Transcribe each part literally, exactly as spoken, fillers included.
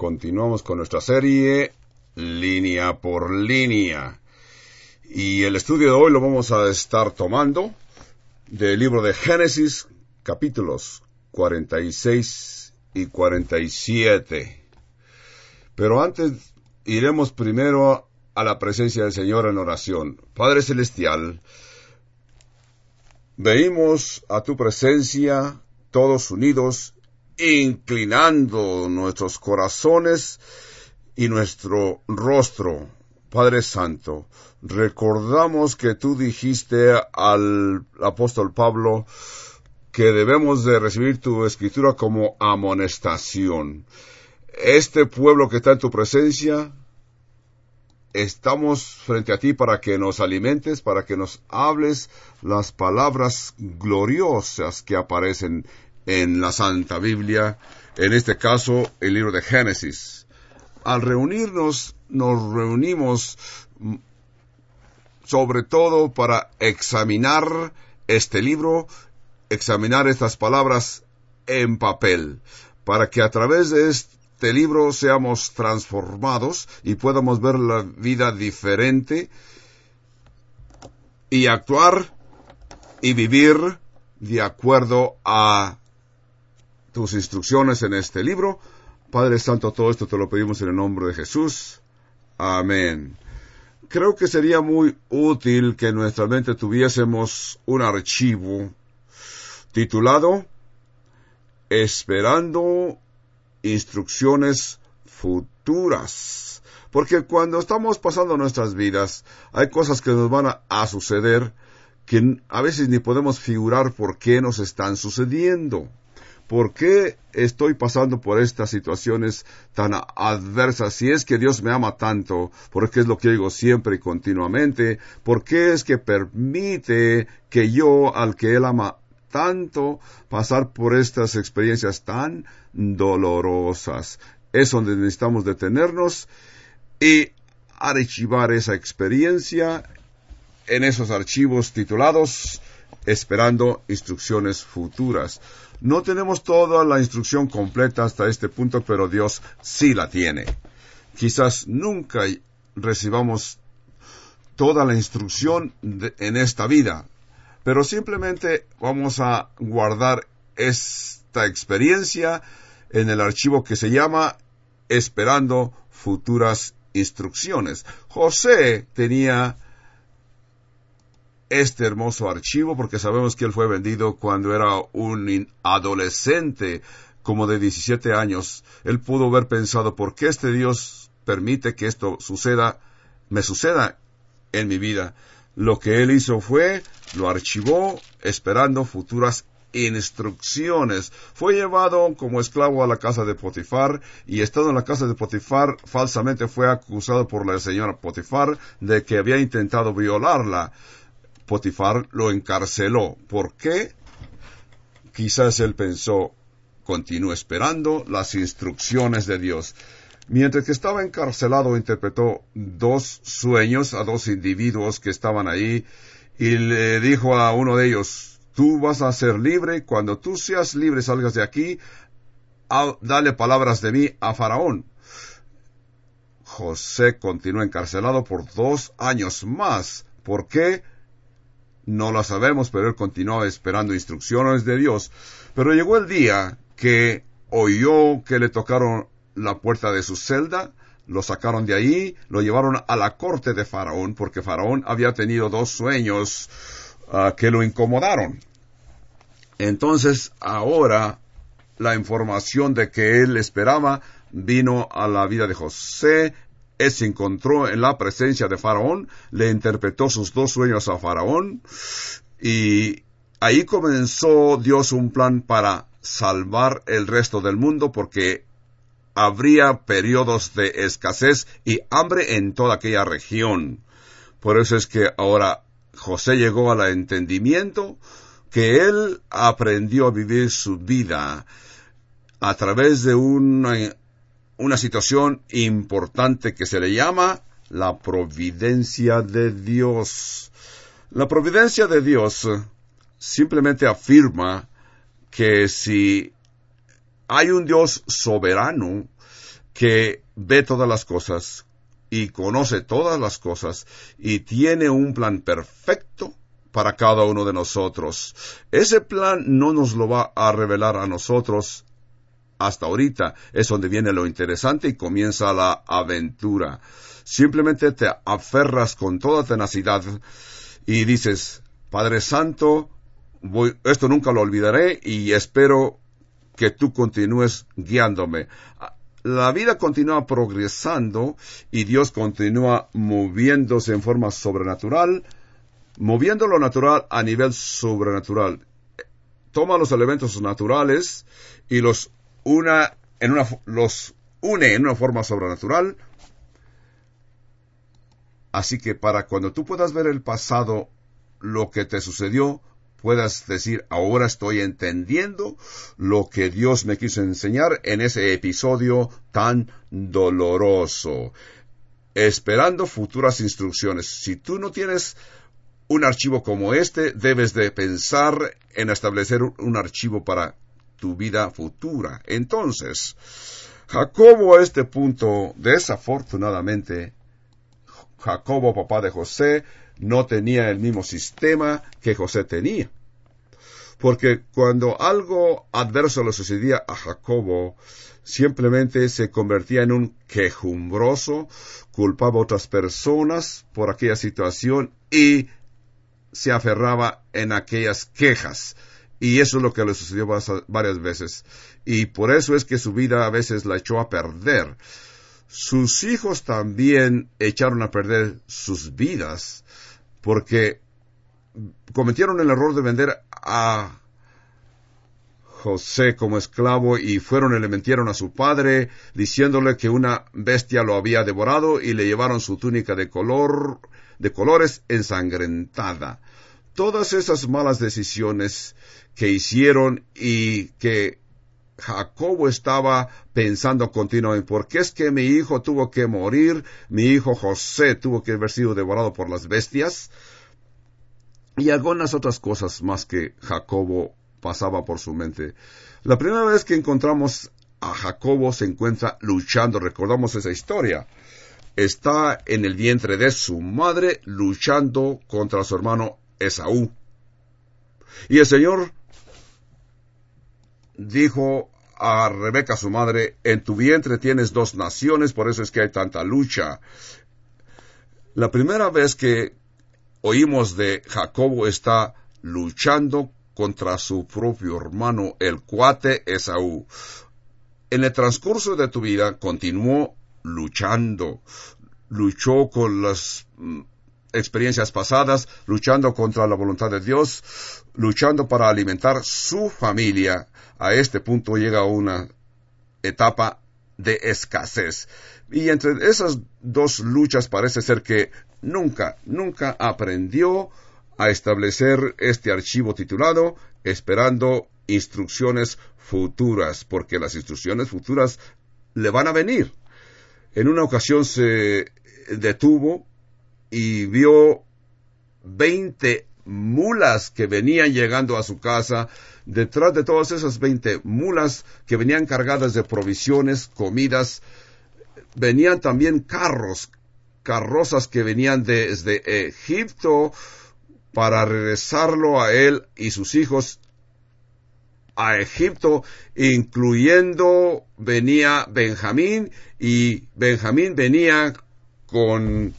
continuamos con nuestra serie Línea por Línea. Y el estudio de hoy lo vamos a estar tomando del libro de Génesis, capítulos cuarenta y seis y cuarenta y siete. Pero antes iremos primero a la presencia del Señor en oración. Padre Celestial, venimos a tu presencia todos unidos, inclinando nuestros corazones y nuestro rostro. Padre Santo, recordamos que tú dijiste al apóstol Pablo que debemos de recibir tu escritura como amonestación. Este pueblo que está en tu presencia, estamos frente a ti para que nos alimentes, para que nos hables las palabras gloriosas que aparecen en la Santa Biblia, en este caso el libro de Génesis. Al reunirnos, nos reunimos sobre todo para examinar este libro, examinar estas palabras en papel, para que a través de este libro seamos transformados y podamos ver la vida diferente y actuar y vivir de acuerdo a tus instrucciones en este libro. Padre Santo, todo esto te lo pedimos en el nombre de Jesús. Amén. Creo que sería muy útil que en nuestra mente tuviésemos un archivo titulado Esperando Instrucciones Futuras. Porque cuando estamos pasando nuestras vidas, hay cosas que nos van a, a suceder que a veces ni podemos figurar por qué nos están sucediendo. ¿Por qué estoy pasando por estas situaciones tan adversas? Si es que Dios me ama tanto, porque es lo que digo siempre y continuamente, ¿por qué es que permite que yo, al que Él ama tanto, pasar por estas experiencias tan dolorosas? Es donde necesitamos detenernos y archivar esa experiencia en esos archivos titulados Esperando Instrucciones Futuras. No tenemos toda la instrucción completa hasta este punto, pero Dios sí la tiene. Quizás nunca recibamos toda la instrucción de, en esta vida, pero simplemente vamos a guardar esta experiencia en el archivo que se llama Esperando Futuras Instrucciones. José tenía este hermoso archivo porque sabemos que él fue vendido cuando era un adolescente, como de diecisiete años. Él pudo haber pensado, ¿por qué este Dios permite que esto suceda, me suceda en mi vida? Lo que él hizo fue, lo archivó, esperando futuras instrucciones. Fue llevado como esclavo a la casa de Potifar, y estando en la casa de Potifar, falsamente fue acusado por la señora Potifar de que había intentado violarla. Potifar lo encarceló. ¿Por qué? Quizás él pensó, continúe esperando las instrucciones de Dios. Mientras que estaba encarcelado, interpretó dos sueños a dos individuos que estaban ahí, y le dijo a uno de ellos, tú vas a ser libre, cuando tú seas libre, salgas de aquí, a, dale palabras de mí a Faraón. José continuó encarcelado por dos años más. ¿Por qué? No lo sabemos, pero él continuó esperando instrucciones de Dios. Pero llegó el día que oyó que le tocaron la puerta de su celda, lo sacaron de ahí, lo llevaron a la corte de Faraón, porque Faraón había tenido dos sueños uh, que lo incomodaron. Entonces, ahora, la información de que él esperaba vino a la vida de José. Él se encontró en la presencia de Faraón, le interpretó sus dos sueños a Faraón, y ahí comenzó Dios un plan para salvar el resto del mundo, porque habría periodos de escasez y hambre en toda aquella región. Por eso es que ahora José llegó al entendimiento que él aprendió a vivir su vida a través de una una situación importante que se le llama la providencia de Dios. La providencia de Dios simplemente afirma que si hay un Dios soberano, que ve todas las cosas y conoce todas las cosas y tiene un plan perfecto para cada uno de nosotros. Ese plan no nos lo va a revelar a nosotros hasta ahorita. Es donde viene lo interesante y comienza la aventura. Simplemente te aferras con toda tenacidad y dices, Padre Santo, voy, esto nunca lo olvidaré y espero que tú continúes guiándome. La vida continúa progresando y Dios continúa moviéndose en forma sobrenatural, moviendo lo natural a nivel sobrenatural. Toma los elementos naturales y los, una, en una, los une en una forma sobrenatural. Así que para cuando tú puedas ver el pasado, lo que te sucedió, puedas decir, ahora estoy entendiendo lo que Dios me quiso enseñar en ese episodio tan doloroso. Esperando futuras instrucciones. Si tú no tienes un archivo como este, debes de pensar en establecer un archivo para tu vida futura. Entonces, Jacobo a este punto, desafortunadamente, Jacobo, papá de José, no tenía el mismo sistema que José tenía. Porque cuando algo adverso le sucedía a Jacobo, simplemente se convertía en un quejumbroso, culpaba a otras personas por aquella situación y se aferraba en aquellas quejas. Y eso es lo que le sucedió varias veces. Y por eso es que su vida a veces la echó a perder. Sus hijos también echaron a perder sus vidas, porque cometieron el error de vender a José como esclavo y fueron y le mintieron a su padre, diciéndole que una bestia lo había devorado y le llevaron su túnica de color, de colores ensangrentada. Todas esas malas decisiones que hicieron y que Jacobo estaba pensando continuamente, ¿por qué es que mi hijo tuvo que morir? Mi hijo José tuvo que haber sido devorado por las bestias. Y algunas otras cosas más que Jacobo pasaba por su mente. La primera vez que encontramos a Jacobo se encuentra luchando, recordamos esa historia. Está en el vientre de su madre luchando contra su hermano Esaú. Y el Señor dijo a Rebeca, su madre, en tu vientre tienes dos naciones, por eso es que hay tanta lucha. La primera vez que oímos de Jacobo está luchando contra su propio hermano, el cuate Esaú. En el transcurso de tu vida continuó luchando. Luchó con las mm, experiencias pasadas, luchando contra la voluntad de Dios, luchando para alimentar su familia. A este punto llega una etapa de escasez. Y entre esas dos luchas parece ser que nunca, nunca aprendió a establecer este archivo titulado Esperando Instrucciones Futuras, porque las instrucciones futuras le van a venir. En una ocasión se detuvo y vio veinte mulas que venían llegando a su casa. Detrás de todas esas veinte mulas que venían cargadas de provisiones, comidas, venían también carros, carrozas que venían desde Egipto para regresarlo a él y sus hijos a Egipto, incluyendo venía Benjamín, y Benjamín venía con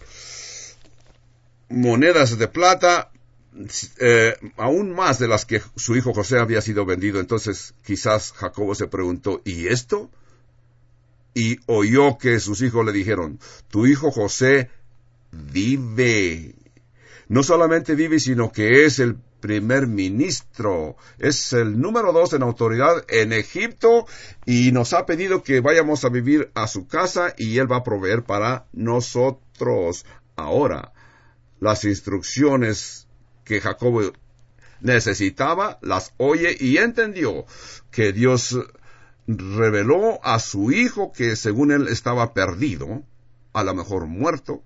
monedas de plata, eh, aún más de las que su hijo José había sido vendido. Entonces quizás Jacobo se preguntó, ¿y esto? Y oyó que sus hijos le dijeron, tu hijo José vive. No solamente vive, sino que es el primer ministro, es el número dos en autoridad en Egipto y nos ha pedido que vayamos a vivir a su casa y él va a proveer para nosotros. Ahora, las instrucciones que Jacobo necesitaba, las oye y entendió que Dios reveló a su hijo que según él estaba perdido, a lo mejor muerto.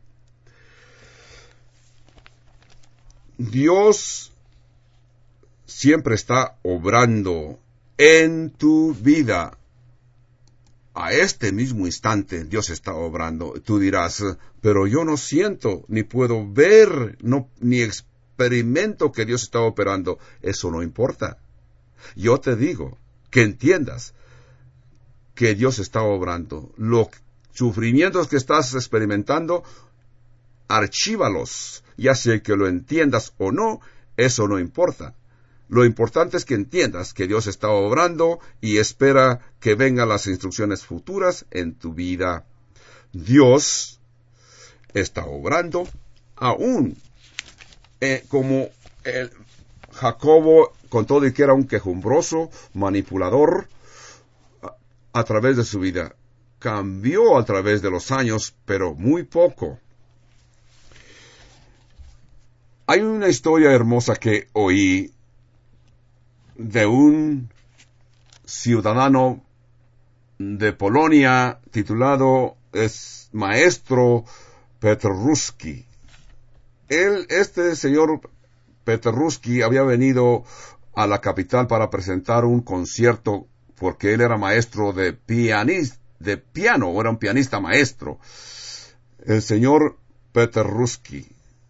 Dios siempre está obrando en tu vida. a este mismo instante Dios está obrando. Tú dirás, pero yo no siento, ni puedo ver, no, ni experimento que Dios está operando. Eso no importa. Yo te digo que entiendas que Dios está obrando. Los sufrimientos que estás experimentando, archívalos. Ya sea que lo entiendas o no, eso no importa. Lo importante es que entiendas que Dios está obrando y espera que vengan las instrucciones futuras en tu vida. Dios está obrando aún eh, como el Jacobo, con todo y que era un quejumbroso, manipulador, a, a través de su vida. Cambió a través de los años, pero muy poco. Hay una historia hermosa que oí de un ciudadano de Polonia titulado es Maestro Petrusky. Él, este señor Petrusky había venido a la capital para presentar un concierto porque él era maestro de, pianis, de piano, o era un pianista maestro. El señor Petrusky.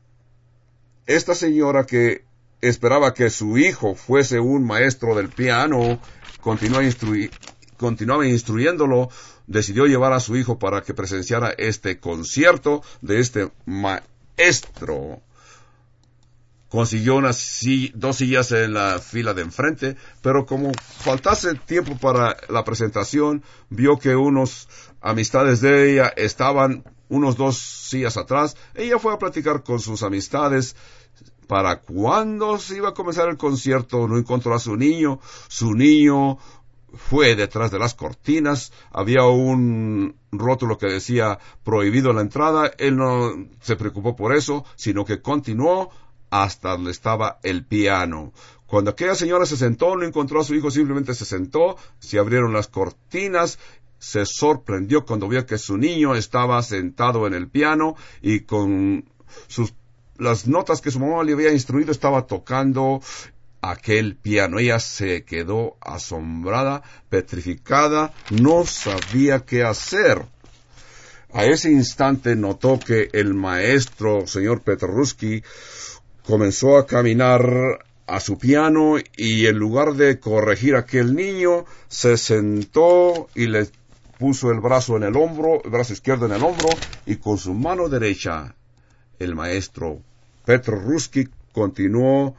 Esta señora que esperaba que su hijo fuese un maestro del piano, continuaba, instru- continuaba instruyéndolo, decidió llevar a su hijo para que presenciara este concierto de este maestro. Consiguió unas si- dos sillas en la fila de enfrente, pero como faltase tiempo para la presentación, vio que unos amistades de ella estaban unos dos sillas atrás. Ella fue a platicar con sus amistades. Para cuando se iba a comenzar el concierto, no encontró a su niño. Su niño fue detrás de las cortinas. Había un rótulo que decía prohibido la entrada. Él no se preocupó por eso, sino que continuó hasta donde estaba el piano. Cuando aquella señora se sentó, no encontró a su hijo, simplemente se sentó, se abrieron las cortinas. Se sorprendió cuando vio que su niño estaba sentado en el piano y con sus las notas que su mamá le había instruido estaba tocando aquel piano. Ella se quedó asombrada, petrificada, no sabía qué hacer. A ese instante notó que el maestro, señor Petrusky, comenzó a caminar a su piano y en lugar de corregir a aquel niño, se sentó y le puso el brazo en el hombro, el brazo izquierdo en el hombro, y con su mano derecha, el maestro Petrusky continuó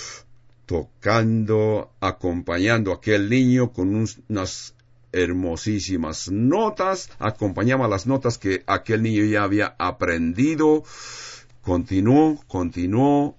tocando, acompañando a aquel niño con unas hermosísimas notas, acompañaba las notas que aquel niño ya había aprendido, continuó, continuó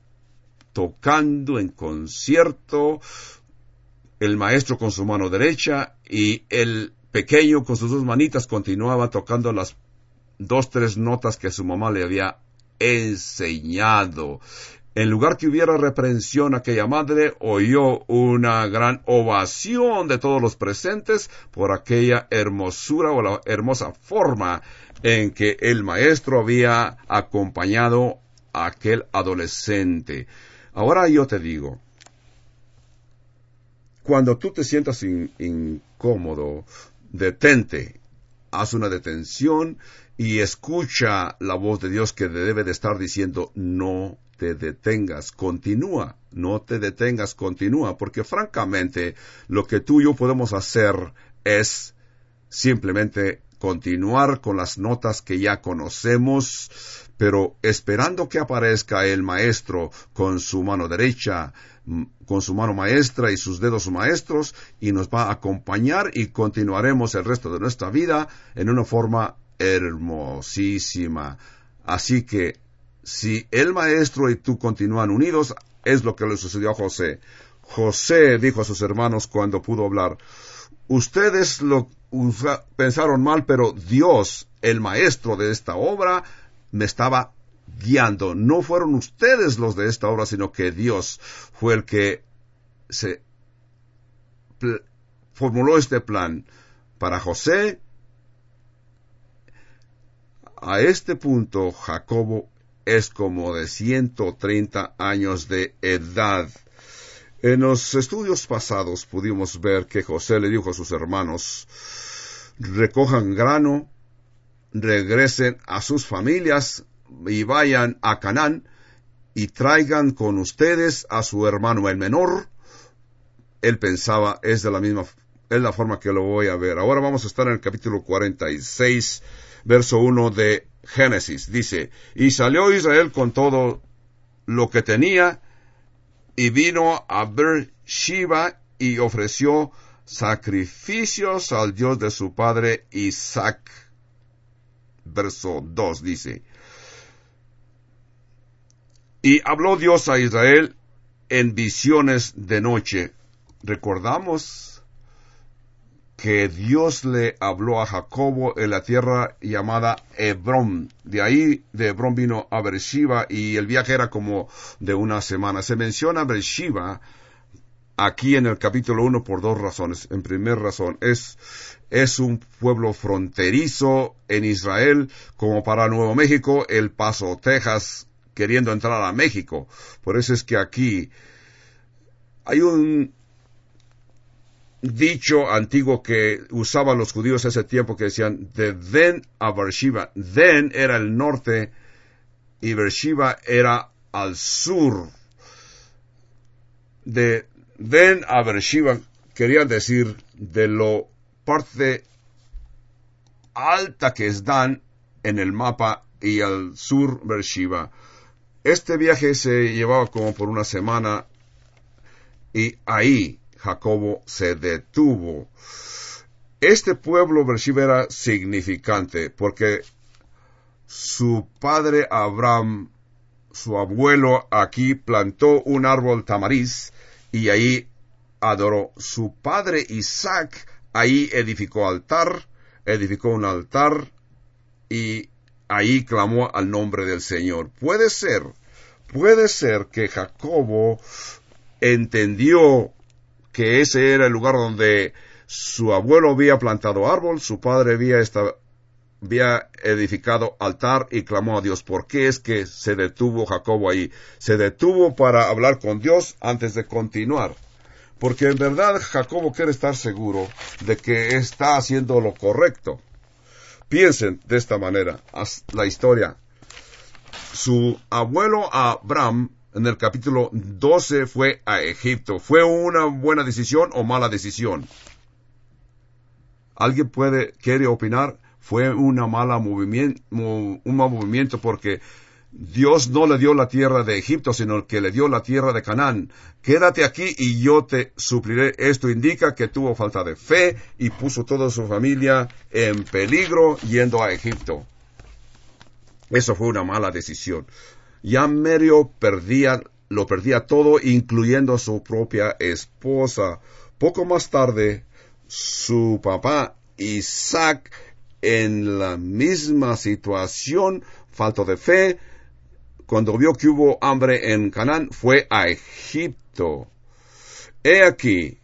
tocando en concierto, el maestro con su mano derecha y el pequeño con sus dos manitas continuaba tocando las dos, tres notas que su mamá le había enseñado. En lugar que hubiera reprensión, aquella madre oyó una gran ovación de todos los presentes por aquella hermosura o la hermosa forma en que el maestro había acompañado a aquel adolescente. Ahora yo te digo, cuando tú te sientas in- incómodo, detente, haz una detención y escucha la voz de Dios que debe de estar diciendo, no te detengas, continúa, no te detengas, continúa, porque francamente lo que tú y yo podemos hacer es simplemente continuar con las notas que ya conocemos, pero esperando que aparezca el maestro con su mano derecha, con su mano maestra y sus dedos maestros, y nos va a acompañar y continuaremos el resto de nuestra vida en una forma hermosísima. Así que, si el maestro y tú continúan unidos, es lo que le sucedió a José. José dijo a sus hermanos cuando pudo hablar, ustedes lo usa, pensaron mal, pero Dios, el maestro de esta obra, me estaba guiando. No fueron ustedes los de esta obra, sino que Dios fue el que se pl- formuló este plan. Para José, a este punto, Jacobo es como de ciento treinta años de edad. En los estudios pasados pudimos ver que José le dijo a sus hermanos, recojan grano, regresen a sus familias y vayan a Canaán y traigan con ustedes a su hermano el menor. Él pensaba, es de la misma, es la forma que lo voy a ver. Ahora vamos a estar en el capítulo cuarenta y seis, verso uno de Génesis. Dice, y salió Israel con todo lo que tenía, y vino a Beer-sheba y ofreció sacrificios al Dios de su padre Isaac. Verso dos dice, y habló Dios a Israel en visiones de noche. Recordamos que Dios le habló a Jacobo en la tierra llamada Hebrón. De ahí, de Hebrón vino a Beer-sheba, y el viaje era como de una semana. Se menciona Beer-sheba aquí en el capítulo uno por dos razones. En primer razón, es, es un pueblo fronterizo en Israel, como para Nuevo México, El Paso, Texas, queriendo entrar a México. Por eso es que aquí hay un dicho antiguo que usaban los judíos ese tiempo, que decían, de Den a Beer-sheba. Den era el norte y Beer-sheba era al sur. De Den a Beer-sheba querían decir de lo parte alta que es Dan en el mapa, y al sur Beer-sheba. Este viaje se llevaba como por una semana, y ahí Jacobo se detuvo. Este pueblo Beer-sheba era significante porque su padre Abraham, su abuelo, aquí plantó un árbol tamariz y ahí adoró. Su padre Isaac ahí edificó altar, edificó un altar y ahí clamó al nombre del Señor. Puede ser, puede ser que Jacobo entendió que ese era el lugar donde su abuelo había plantado árbol, su padre había, esta, había edificado altar y clamó a Dios. ¿Por qué es que se detuvo Jacobo ahí? Se detuvo para hablar con Dios antes de continuar. Porque en verdad Jacobo quiere estar seguro de que está haciendo lo correcto. Piensen de esta manera, la historia. Su abuelo Abraham, en el capítulo doce, fue a Egipto. ¿Fue una buena decisión o mala decisión? ¿Alguien puede, quiere opinar? Fue una mala movimiento, un mal movimiento, porque Dios no le dio la tierra de Egipto, sino que le dio la tierra de Canaán. Quédate aquí y yo te supliré. Esto indica que tuvo falta de fe y puso toda su familia en peligro yendo a Egipto. Eso fue una mala decisión. Ya medio perdía, lo perdía todo, incluyendo a su propia esposa. Poco más tarde, su papá Isaac, en la misma situación, falta de fe, cuando vio que hubo hambre en Canaán, fue a Egipto. He aquí,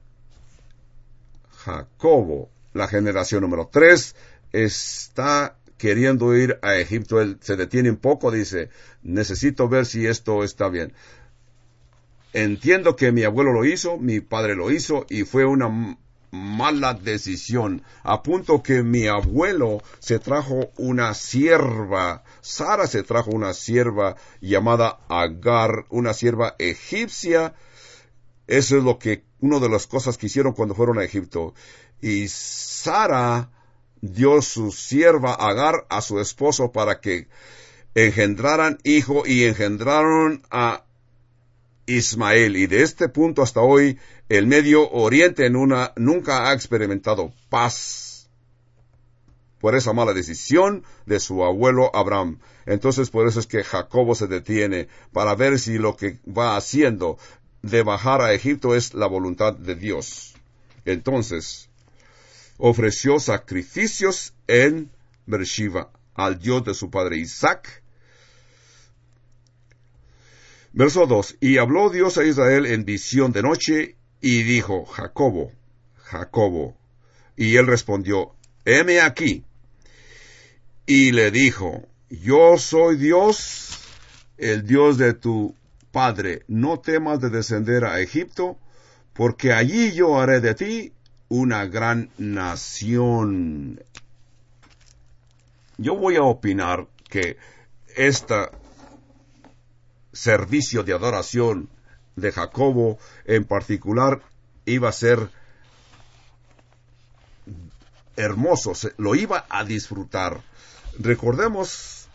Jacobo, la generación número tres, está queriendo ir a Egipto. Él se detiene un poco, dice, necesito ver si esto está bien. Entiendo que mi abuelo lo hizo, mi padre lo hizo, y fue una mala decisión, a punto que mi abuelo se trajo una sierva, Sara se trajo una sierva llamada Agar, una sierva egipcia. Eso es lo que, una de las cosas que hicieron cuando fueron a Egipto. Y Sara dio su sierva Agar a su esposo para que engendraran hijo, y engendraron a Ismael. Y de este punto hasta hoy, el Medio Oriente en una, nunca ha experimentado paz por esa mala decisión de su abuelo Abraham. Entonces, por eso es que Jacobo se detiene para ver si lo que va haciendo de bajar a Egipto es la voluntad de Dios. Entonces, ofreció sacrificios en Beer-sheba al Dios de su padre Isaac. Verso dos. Y habló Dios a Israel en visión de noche, y dijo, Jacobo, Jacobo. Y él respondió, heme aquí. Y le dijo, yo soy Dios, el Dios de tu padre. No temas de descender a Egipto, porque allí yo haré de ti una gran nación. Yo voy a opinar que este servicio de adoración de Jacobo en particular iba a ser hermoso, lo iba a disfrutar. Recordemos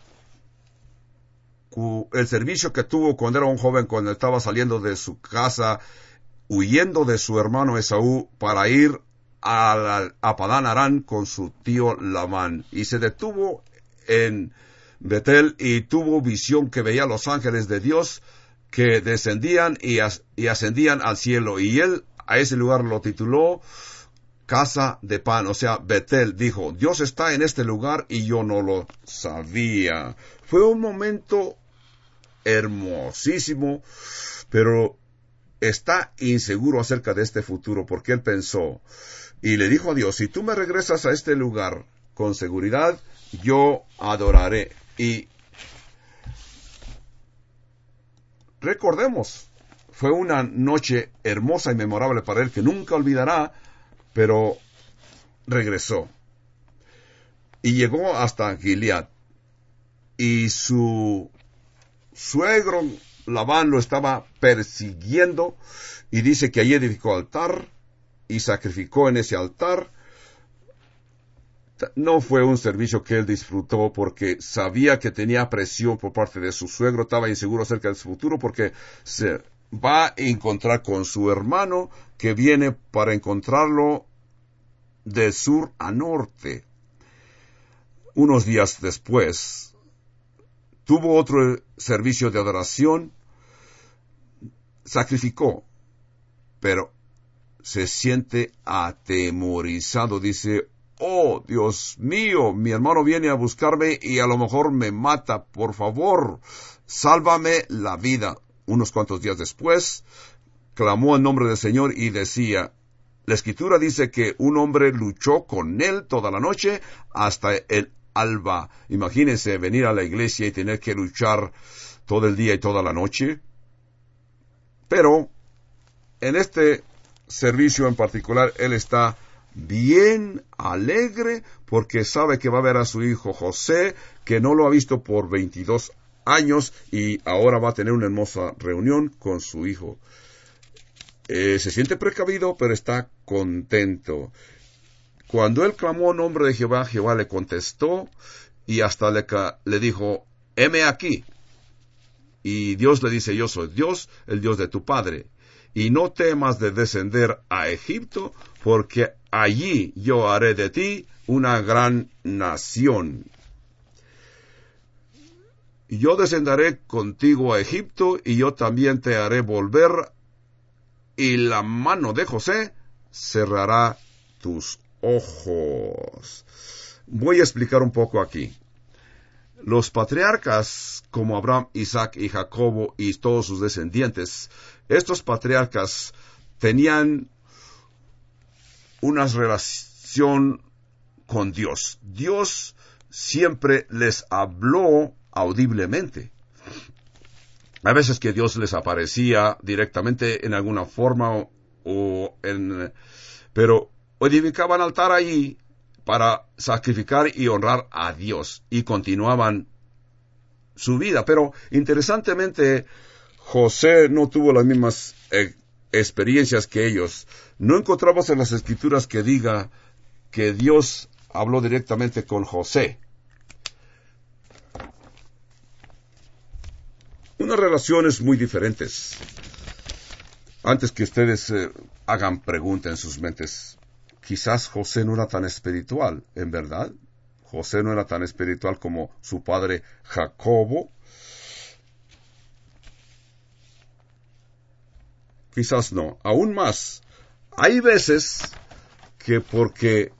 el servicio que tuvo cuando era un joven, cuando estaba saliendo de su casa, huyendo de su hermano Esaú para ir a, a Padán Aram con su tío Labán, y se detuvo en Betel y tuvo visión que veía los ángeles de Dios que descendían y, as, y ascendían al cielo, y él a ese lugar lo tituló Casa de Pan, o sea, Betel. Dijo, Dios está en este lugar y yo no lo sabía. Fue un momento hermosísimo, pero está inseguro acerca de este futuro, porque él pensó y le dijo a Dios, si tú me regresas a este lugar con seguridad, yo adoraré. Y recordemos, fue una noche hermosa y memorable para él que nunca olvidará, pero regresó y llegó hasta Gilead, y su suegro Labán lo estaba persiguiendo, y dice que allí edificó altar y sacrificó en ese altar. No fue un servicio que él disfrutó, porque sabía que tenía presión por parte de su suegro, estaba inseguro acerca de su futuro, porque se va a encontrar con su hermano que viene para encontrarlo de sur a norte. Unos días después, tuvo otro servicio de adoración, sacrificó, pero se siente atemorizado. Dice, oh Dios mío, mi hermano viene a buscarme y a lo mejor me mata, por favor, sálvame la vida. Unos cuantos días después, clamó el nombre del Señor y decía, la Escritura dice que un hombre luchó con él toda la noche hasta el alba. Imagínense venir a la iglesia y tener que luchar todo el día y toda la noche. Pero en este servicio en particular, él está bien alegre porque sabe que va a ver a su hijo José, que no lo ha visto por veintidós años, y ahora va a tener una hermosa reunión con su hijo. Eh, se siente precavido, pero está contento. Cuando él clamó nombre de Jehová, Jehová le contestó y hasta le, le dijo, heme aquí. Y Dios le dice, yo soy Dios, el Dios de tu padre, y no temas de descender a Egipto, porque allí yo haré de ti una gran nación. Yo descenderé contigo a Egipto, y yo también te haré volver, y la mano de José cerrará tus ojos. Voy a explicar un poco aquí. Los patriarcas como Abraham, Isaac y Jacobo y todos sus descendientes, estos patriarcas tenían una relación con Dios. Dios siempre les habló audiblemente. A veces que Dios les aparecía directamente en alguna forma, o en, pero edificaban altar allí para sacrificar y honrar a Dios, y continuaban su vida. Pero interesantemente, José no tuvo las mismas eh, experiencias que ellos. No encontramos en las Escrituras que diga que Dios habló directamente con José. Unas relaciones muy diferentes. Antes que ustedes eh, hagan preguntas en sus mentes, quizás José no era tan espiritual, ¿en verdad? José no era tan espiritual como su padre Jacobo. Quizás no. Aún más, hay veces que porque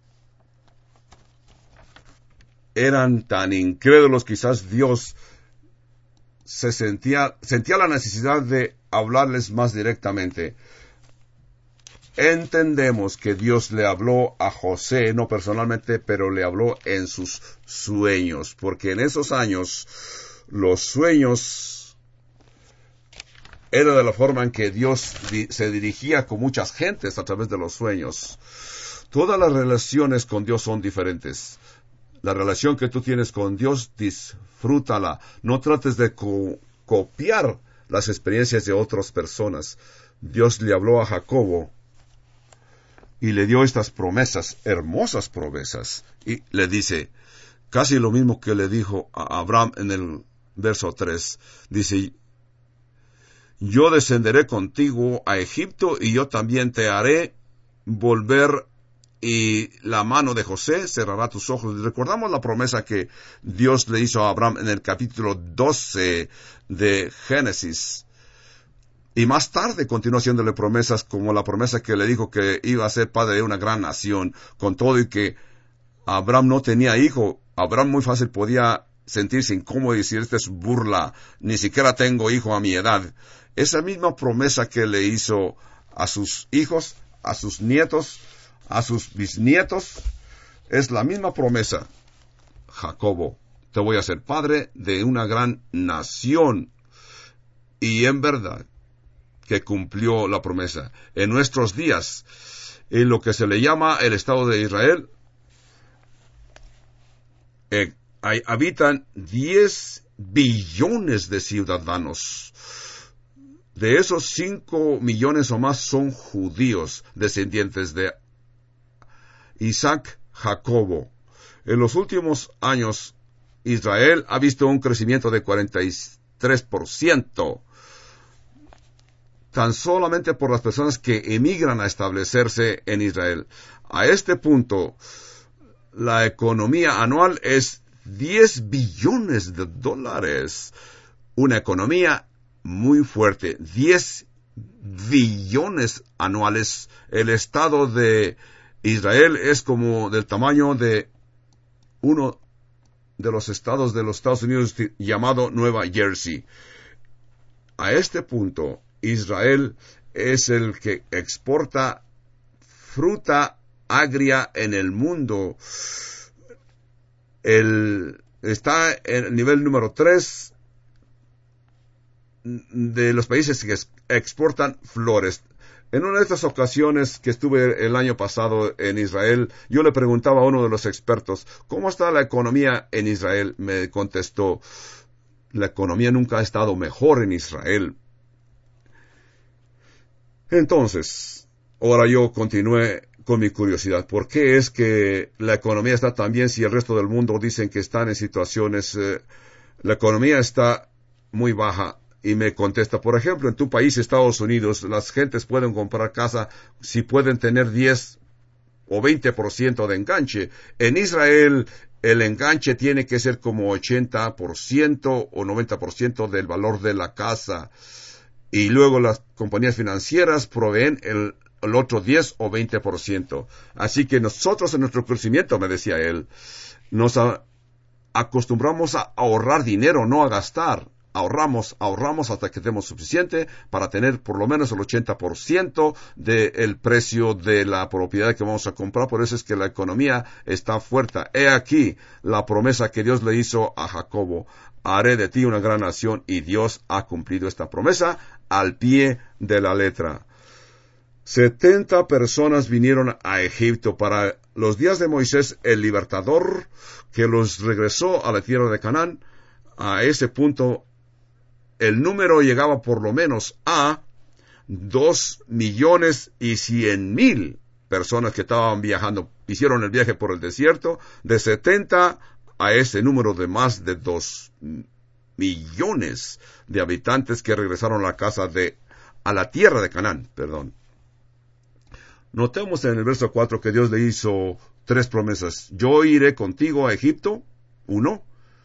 eran tan incrédulos, quizás Dios se sentía, sentía la necesidad de hablarles más directamente. Entendemos que Dios le habló a José, no personalmente, pero le habló en sus sueños, porque en esos años los sueños era de la forma en que Dios di- se dirigía con muchas gentes a través de los sueños. Todas las relaciones con Dios son diferentes. La relación que tú tienes con Dios, disfrútala. No trates de co- copiar las experiencias de otras personas. Dios le habló a Jacobo y le dio estas promesas, hermosas promesas. Y le dice, casi lo mismo que le dijo a Abraham en el verso tres. Dice, yo descenderé contigo a Egipto y yo también te haré volver y la mano de José cerrará tus ojos. Recordamos la promesa que Dios le hizo a Abraham en el capítulo doce de Génesis. Y más tarde continuó haciéndole promesas como la promesa que le dijo que iba a ser padre de una gran nación, con todo y que Abraham no tenía hijo. Abraham muy fácil podía sentirse incómodo y decir, esta es burla, ni siquiera tengo hijo a mi edad. Esa misma promesa que le hizo a sus hijos, a sus nietos, a sus bisnietos, es la misma promesa. Jacobo, te voy a ser padre de una gran nación. Y en verdad que cumplió la promesa. En nuestros días, en lo que se le llama el Estado de Israel, eh, hay, habitan diez billones de ciudadanos. De esos cinco millones o más son judíos, descendientes de Isaac, Jacobo. En los últimos años, Israel ha visto un crecimiento de cuarenta y tres por ciento. Tan solamente por las personas que emigran a establecerse en Israel. A este punto, la economía anual es diez billones de dólares. Una economía muy fuerte. diez billones anuales. El Estado de Israel es como del tamaño de uno de los estados de los Estados Unidos llamado Nueva Jersey. A este punto, Israel es el que exporta fruta agria en el mundo. El, está en el nivel número tres de los países que exportan flores. En una de estas ocasiones que estuve el año pasado en Israel, yo le preguntaba a uno de los expertos, ¿cómo está la economía en Israel? Me contestó, la economía nunca ha estado mejor en Israel. Entonces, ahora yo continué con mi curiosidad. ¿Por qué es que la economía está tan bien si el resto del mundo dicen que están en situaciones... Eh, la economía está muy baja? Y me contesta, por ejemplo, en tu país, Estados Unidos, las gentes pueden comprar casa si pueden tener diez o veinte por ciento de enganche. En Israel, el enganche tiene que ser como ochenta por ciento o noventa por ciento del valor de la casa. Y luego las compañías financieras proveen el, el otro diez o veinte por ciento. Así que nosotros en nuestro crecimiento, me decía él, nos a, acostumbramos a ahorrar dinero, no a gastar. Ahorramos, ahorramos hasta que tenemos suficiente para tener por lo menos el ochenta por ciento del precio de la propiedad que vamos a comprar. Por eso es que la economía está fuerte. He aquí la promesa que Dios le hizo a Jacobo. Haré de ti una gran nación, y Dios ha cumplido esta promesa al pie de la letra. Setenta personas vinieron a Egipto para los días de Moisés, el libertador, que los regresó a la tierra de Canaán. A ese punto, el número llegaba por lo menos a dos millones y cien mil personas que estaban viajando. Hicieron el viaje por el desierto, de setenta a ese número de más de dos millones de habitantes que regresaron a la casa de, a la tierra de Canaán, perdón. Notemos en el verso cuatro que Dios le hizo tres promesas. Yo iré contigo a Egipto, uno.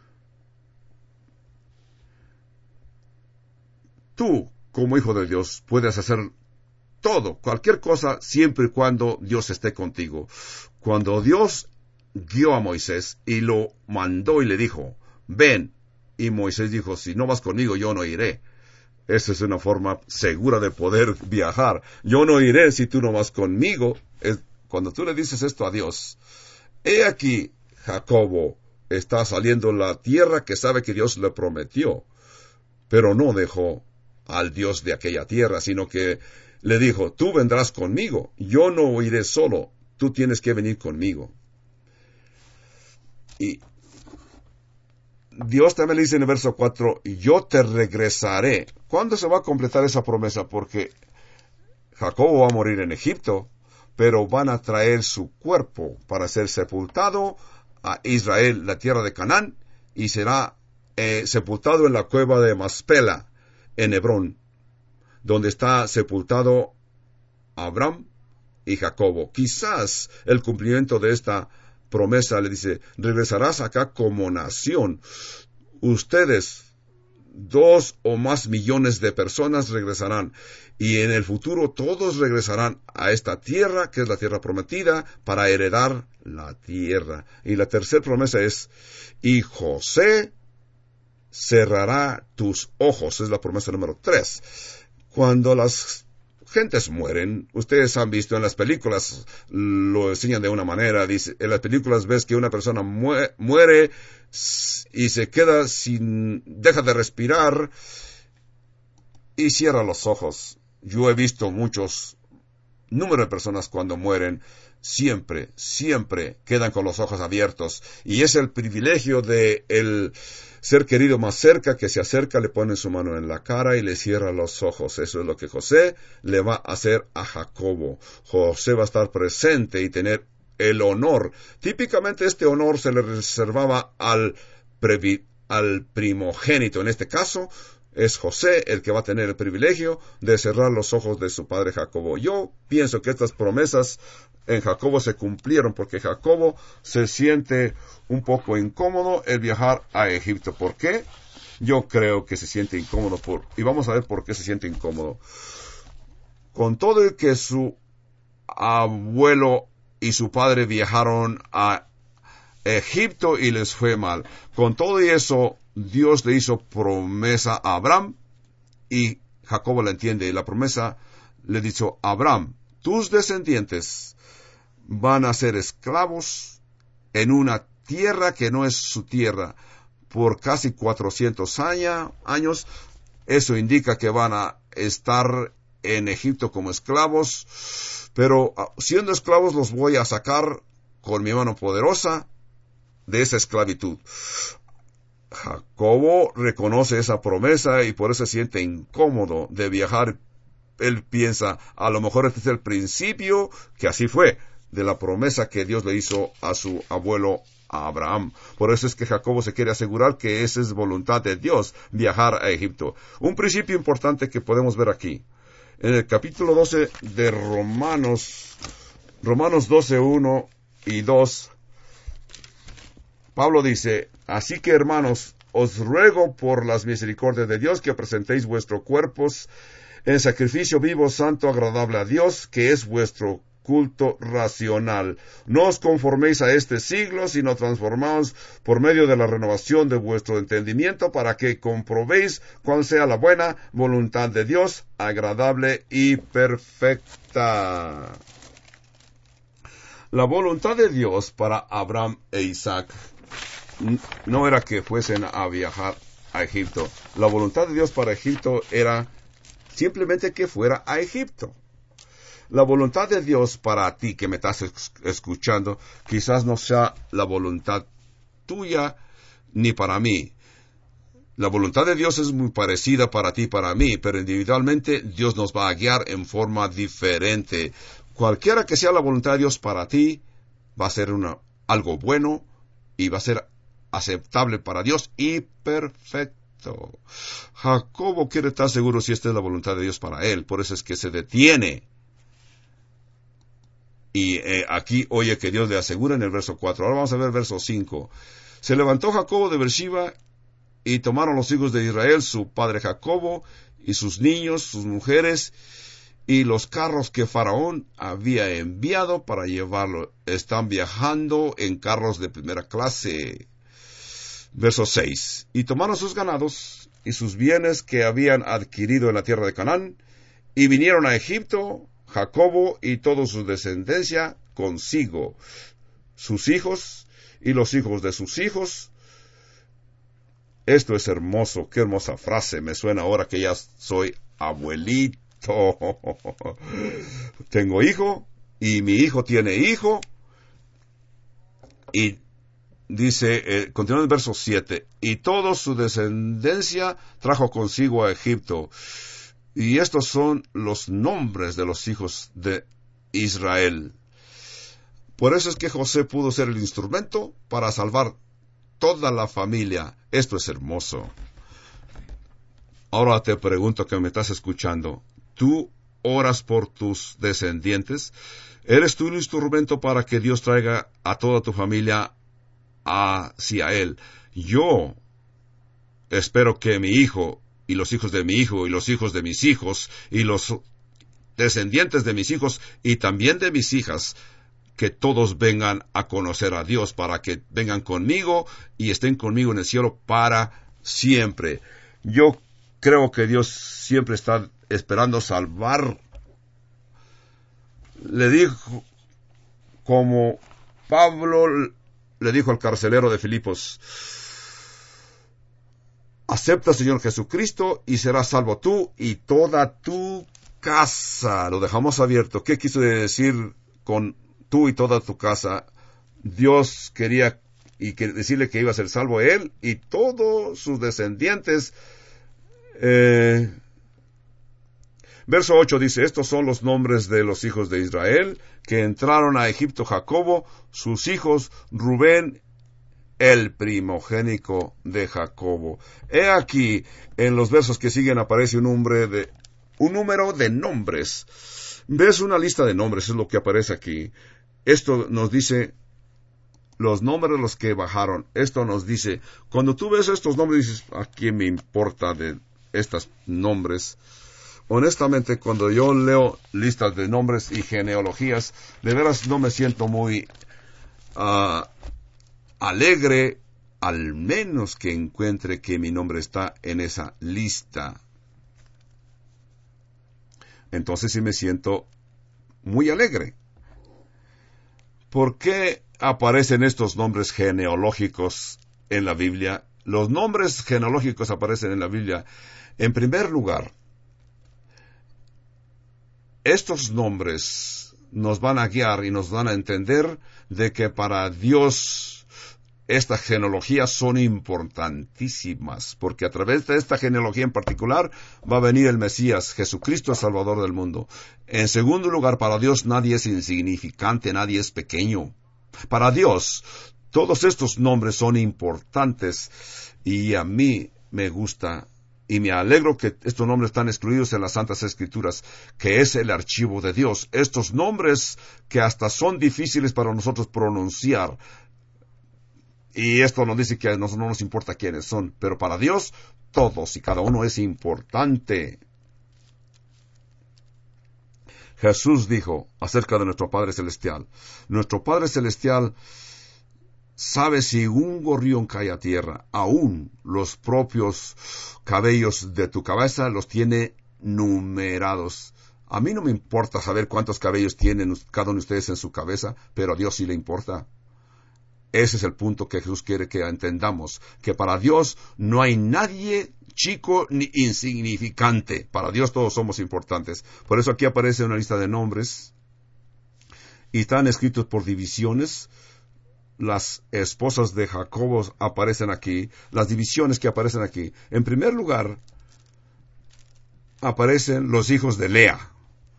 Tú, como hijo de Dios, puedes hacer todo, cualquier cosa, siempre y cuando Dios esté contigo. Cuando Dios guió a Moisés y lo mandó y le dijo, ven, y Moisés dijo, si no vas conmigo, yo no iré. Esa es una forma segura de poder viajar. Yo no iré si tú no vas conmigo. Es, cuando tú le dices esto a Dios, he aquí, Jacobo está saliendo la tierra que sabe que Dios le prometió, pero no dejó al Dios de aquella tierra, sino que le dijo, tú vendrás conmigo, yo no iré solo, tú tienes que venir conmigo. Y Dios también le dice en el verso cuatro, yo te regresaré. ¿Cuándo se va a completar esa promesa? Porque Jacobo va a morir en Egipto, pero van a traer su cuerpo para ser sepultado a Israel, la tierra de Canaán, y será eh, sepultado en la cueva de Maspela, en Hebrón, donde está sepultado Abraham y Jacobo. Quizás el cumplimiento de esta promesa le dice, regresarás acá como nación. Ustedes, dos o más millones de personas regresarán. Y en el futuro todos regresarán a esta tierra, que es la tierra prometida, para heredar la tierra. Y la tercera promesa es, y José cerrará tus ojos. Es la promesa número tres. Cuando las gentes mueren, ustedes han visto en las películas, lo enseñan de una manera, dice, en las películas ves que una persona muere, muere y se queda sin, deja de respirar y cierra los ojos. Yo he visto muchos número de personas cuando mueren, siempre, siempre quedan con los ojos abiertos. Y es el privilegio de el ser querido más cerca, que se acerca, le pone su mano en la cara y le cierra los ojos. Eso es lo que José le va a hacer a Jacobo. José va a estar presente y tener el honor. Típicamente este honor se le reservaba al, previ, al primogénito. En este caso, es José el que va a tener el privilegio de cerrar los ojos de su padre Jacobo. Yo pienso que estas promesas en Jacobo se cumplieron porque Jacobo se siente un poco incómodo el viajar a Egipto. ¿Por qué? Yo creo que se siente incómodo por, y vamos a ver por qué se siente incómodo. Con todo el que su abuelo y su padre viajaron a Egipto y les fue mal. Con todo y eso, Dios le hizo promesa a Abraham y Jacobo la entiende. Y la promesa le dijo, Abraham, tus descendientes van a ser esclavos en una tierra que no es su tierra por casi cuatrocientos años. Eso indica que van a estar en Egipto como esclavos, pero siendo esclavos los voy a sacar con mi mano poderosa de esa esclavitud. Jacobo reconoce esa promesa y por eso se siente incómodo de viajar. Él piensa, a lo mejor este es el principio, que así fue, de la promesa que Dios le hizo a su abuelo Abraham. Por eso es que Jacobo se quiere asegurar que esa es voluntad de Dios, viajar a Egipto. Un principio importante que podemos ver aquí. En el capítulo doce de Romanos, Romanos doce, uno y dos, Pablo dice, así que hermanos, os ruego por las misericordias de Dios que presentéis vuestros cuerpos en sacrificio vivo, santo, agradable a Dios, que es vuestro culto racional. No os conforméis a este siglo, sino transformaos por medio de la renovación de vuestro entendimiento, para que comprobéis cuál sea la buena voluntad de Dios, agradable y perfecta. La voluntad de Dios para Abraham e Isaac no era que fuesen a viajar a Egipto. La voluntad de Dios para Egipto era simplemente que fuera a Egipto. La voluntad de Dios para ti que me estás escuchando quizás no sea la voluntad tuya ni para mí. La voluntad de Dios es muy parecida para ti y para mí, pero individualmente Dios nos va a guiar en forma diferente. Cualquiera que sea la voluntad de Dios para ti, va a ser una, algo bueno y va a ser aceptable para Dios y perfecto. Jacobo quiere estar seguro si esta es la voluntad de Dios para él, por eso es que se detiene. Y eh, aquí oye que Dios le asegura en el verso cuatro. Ahora vamos a ver el verso cinco. Se levantó Jacobo de Beersheba y tomaron los hijos de Israel, su padre Jacobo, y sus niños, sus mujeres, y los carros que Faraón había enviado para llevarlo. Están viajando en carros de primera clase. Verso seis. Y tomaron sus ganados y sus bienes que habían adquirido en la tierra de Canaán, y vinieron a Egipto, Jacobo y toda su descendencia consigo, sus hijos y los hijos de sus hijos, Esto es hermoso, qué hermosa frase, me suena ahora que ya soy abuelito. Tengo hijo, y mi hijo tiene hijo, y dice, eh, continuando en verso siete, y toda su descendencia trajo consigo a Egipto. Y estos son los nombres de los hijos de Israel. Por eso es que José pudo ser el instrumento para salvar toda la familia. Esto es hermoso. Ahora te pregunto, que me estás escuchando, ¿tú oras por tus descendientes? ¿Eres tú el instrumento para que Dios traiga a toda tu familia hacia Él? Yo espero que mi hijo, y los hijos de mi hijo, y los hijos de mis hijos, y los descendientes de mis hijos, y también de mis hijas, que todos vengan a conocer a Dios, para que vengan conmigo y estén conmigo en el cielo para siempre. Yo creo que Dios siempre está esperando salvar. Le dijo, como Pablo le dijo al carcelero de Filipos, acepta, Señor Jesucristo, y serás salvo tú y toda tu casa. Lo dejamos abierto. ¿Qué quiso decir con tú y toda tu casa? Dios quería y que decirle que iba a ser salvo él y todos sus descendientes. Eh, verso ocho dice, estos son los nombres de los hijos de Israel que entraron a Egipto: Jacobo, sus hijos, Rubén, el primogénito de Jacobo. He aquí, en los versos que siguen aparece un nombre de, un número de nombres. ¿Ves? Una lista de nombres es lo que aparece aquí. Esto nos dice los nombres de los que bajaron. Esto nos dice, cuando tú ves estos nombres, dices, ¿a quién me importa de estos nombres? Honestamente, cuando yo leo listas de nombres y genealogías, de veras no me siento muy uh, alegre, al menos que encuentre que mi nombre está en esa lista. Entonces sí me siento muy alegre. ¿Por qué aparecen estos nombres genealógicos en la Biblia? Los nombres genealógicos aparecen en la Biblia. En primer lugar, estos nombres nos van a guiar y nos van a entender de que para Dios estas genealogías son importantísimas, porque a través de esta genealogía en particular va a venir el Mesías, Jesucristo, el Salvador del mundo. En segundo lugar, para Dios nadie es insignificante, nadie es pequeño. Para Dios, todos estos nombres son importantes, y a mí me gusta y me alegro que estos nombres están excluidos en las Santas Escrituras, que es el archivo de Dios. Estos nombres que hasta son difíciles para nosotros pronunciar. Y esto nos dice que a nosotros no nos importa quiénes son, pero para Dios todos y cada uno es importante. Jesús dijo acerca de nuestro Padre Celestial, nuestro Padre Celestial sabe si un gorrión cae a tierra, aún los propios cabellos de tu cabeza los tiene numerados. A mí no me importa saber cuántos cabellos tienen cada uno de ustedes en su cabeza, pero a Dios sí le importa. Ese es el punto que Jesús quiere que entendamos, que para Dios no hay nadie chico ni insignificante. Para Dios todos somos importantes. Por eso aquí aparece una lista de nombres y están escritos por divisiones. Las esposas de Jacobo aparecen aquí, las divisiones que aparecen aquí. En primer lugar, aparecen los hijos de Lea,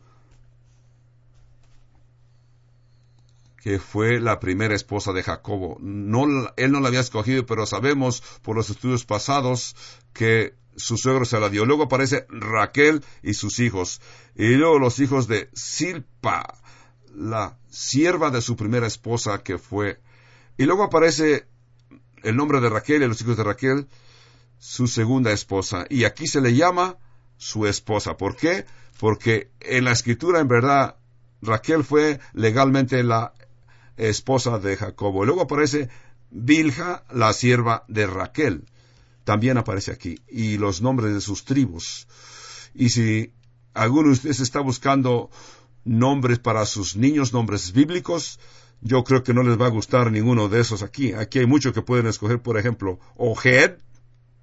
que fue la primera esposa de Jacobo. No, él no la había escogido, pero sabemos por los estudios pasados que su suegro se la dio. Luego aparece Raquel y sus hijos. Y luego los hijos de Silpa, la sierva de su primera esposa, que fue... Y luego aparece el nombre de Raquel y los hijos de Raquel, su segunda esposa. Y aquí se le llama su esposa. ¿Por qué? Porque en la Escritura, en verdad, Raquel fue legalmente la esposa de Jacobo. Y luego aparece Bilha, la sierva de Raquel. También aparece aquí. Y los nombres de sus tribus. Y si alguno de ustedes está buscando nombres para sus niños, nombres bíblicos, yo creo que no les va a gustar ninguno de esos aquí. Aquí hay muchos que pueden escoger, por ejemplo, Ojed,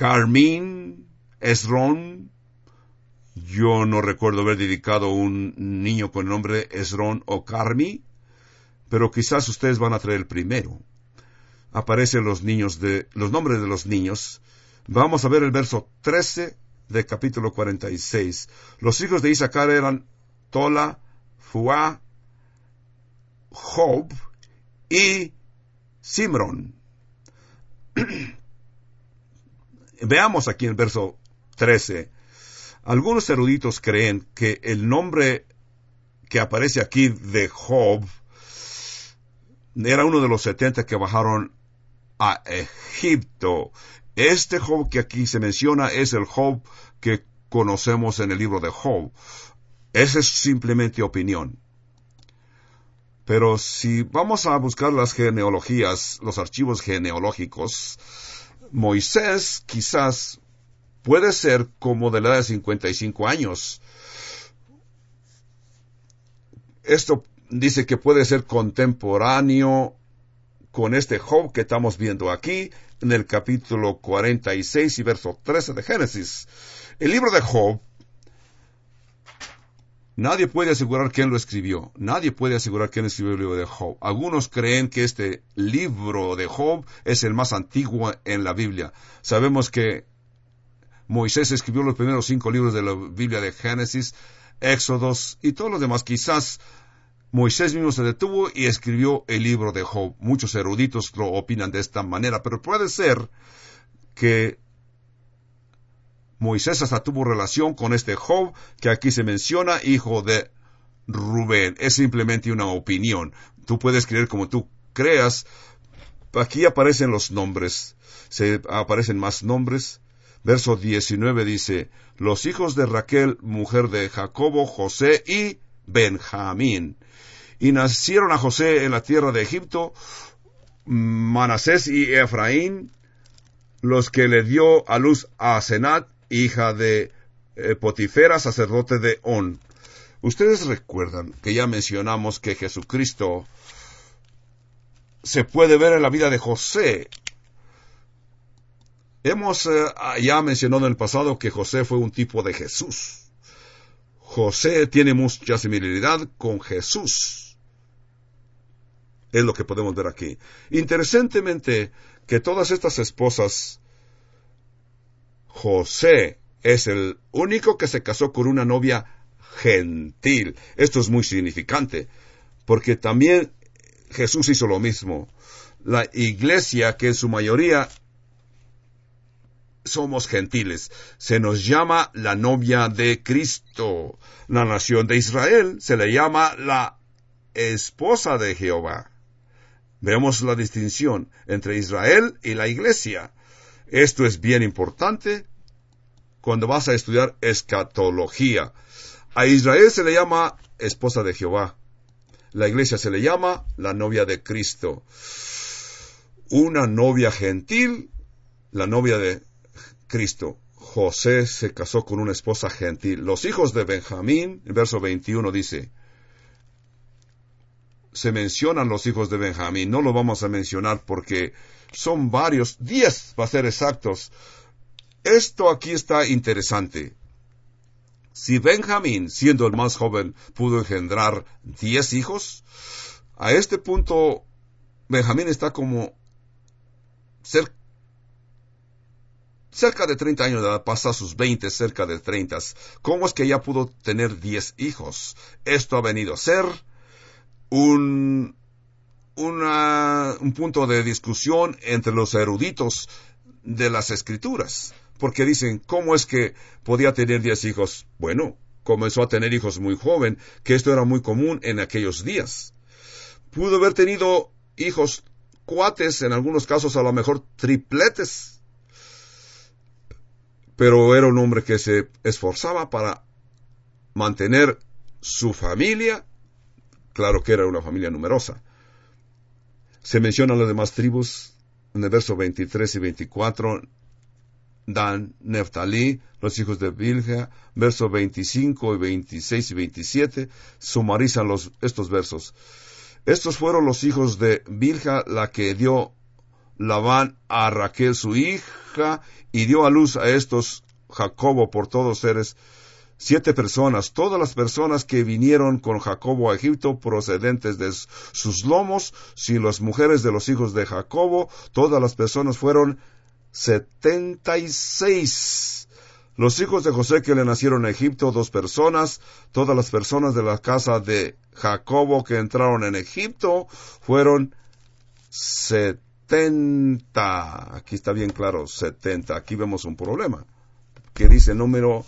Carmín, Esrón. Yo no recuerdo haber dedicado un niño con el nombre Esrón o Carmi, pero quizás ustedes van a traer el primero. Aparecen los niños de, los nombres de los niños. Vamos a ver el verso trece de capítulo cuarenta y seis. Los hijos de Isaacar eran Tola, Fuá, Job y Simrón. Veamos aquí el verso trece. Algunos eruditos creen que el nombre que aparece aquí de Job era uno de los setenta que bajaron a Egipto. Este Job que aquí se menciona es el Job que conocemos en el libro de Job. Esa es simplemente opinión. Pero si vamos a buscar las genealogías, los archivos genealógicos, Moisés quizás puede ser como de la edad de cincuenta y cinco años. Esto dice que puede ser contemporáneo con este Job que estamos viendo aquí en el capítulo cuarenta y seis y verso trece de Génesis. El libro de Job, nadie puede asegurar quién lo escribió. Nadie puede asegurar quién escribió el libro de Job. Algunos creen que este libro de Job es el más antiguo en la Biblia. Sabemos que Moisés escribió los primeros cinco libros de la Biblia de Génesis, Éxodos y todos los demás. Quizás Moisés mismo se detuvo y escribió el libro de Job. Muchos eruditos lo opinan de esta manera, pero puede ser que Moisés hasta tuvo relación con este Job que aquí se menciona, hijo de Rubén. Es simplemente una opinión. Tú puedes creer como tú creas. Aquí aparecen los nombres. Se aparecen más nombres. Verso diecinueve dice, los hijos de Raquel, mujer de Jacobo, José y Benjamín. Y nacieron a José en la tierra de Egipto, Manasés y Efraín, los que le dio a luz a Asenat, hija de eh, Potifera, sacerdote de On. Ustedes recuerdan que ya mencionamos que Jesucristo se puede ver en la vida de José. Hemos eh, ya mencionado en el pasado que José fue un tipo de Jesús. José tiene mucha similaridad con Jesús. Es lo que podemos ver aquí. Interesantemente, que todas estas esposas, José es el único que se casó con una novia gentil. Esto es muy significante, porque también Jesús hizo lo mismo. La iglesia, que en su mayoría somos gentiles, se nos llama la novia de Cristo. La nación de Israel se le llama la esposa de Jehová. Vemos la distinción entre Israel y la iglesia. Esto es bien importante cuando vas a estudiar escatología. A Israel se le llama esposa de Jehová. La iglesia se le llama la novia de Cristo. Una novia gentil, la novia de Cristo. José se casó con una esposa gentil. Los hijos de Benjamín, el verso veintiuno dice, se mencionan los hijos de Benjamín. No lo vamos a mencionar porque son varios, diez para ser exactos. Esto aquí está interesante. Si Benjamín, siendo el más joven, pudo engendrar diez hijos, a este punto Benjamín está como cerca Cerca de treinta años de edad, pasa sus veinte, cerca de treinta. ¿Cómo es que ya pudo tener diez hijos? Esto ha venido a ser un, una, un punto de discusión entre los eruditos de las Escrituras. Porque dicen, ¿cómo es que podía tener diez hijos? Bueno, comenzó a tener hijos muy joven, que esto era muy común en aquellos días. Pudo haber tenido hijos cuates, en algunos casos a lo mejor tripletes. Pero era un hombre que se esforzaba para mantener su familia. Claro que era una familia numerosa. Se mencionan las demás tribus en el verso veintitrés y veinticuatro. Dan, Neftalí, los hijos de Bilha. Versos veinticinco y veintiséis y veintisiete sumarizan los, estos versos. Estos fueron los hijos de Bilha, la que dio Labán a Raquel su hija, y dio a luz a estos Jacobo por todos seres siete personas, todas las personas que vinieron con Jacobo a Egipto procedentes de sus lomos, sin las mujeres de los hijos de Jacobo, todas las personas fueron setenta y seis. Los hijos de José que le nacieron a Egipto, dos personas, todas las personas de la casa de Jacobo que entraron en Egipto fueron setenta. Aquí está bien claro, setenta. Aquí vemos un problema, que dice número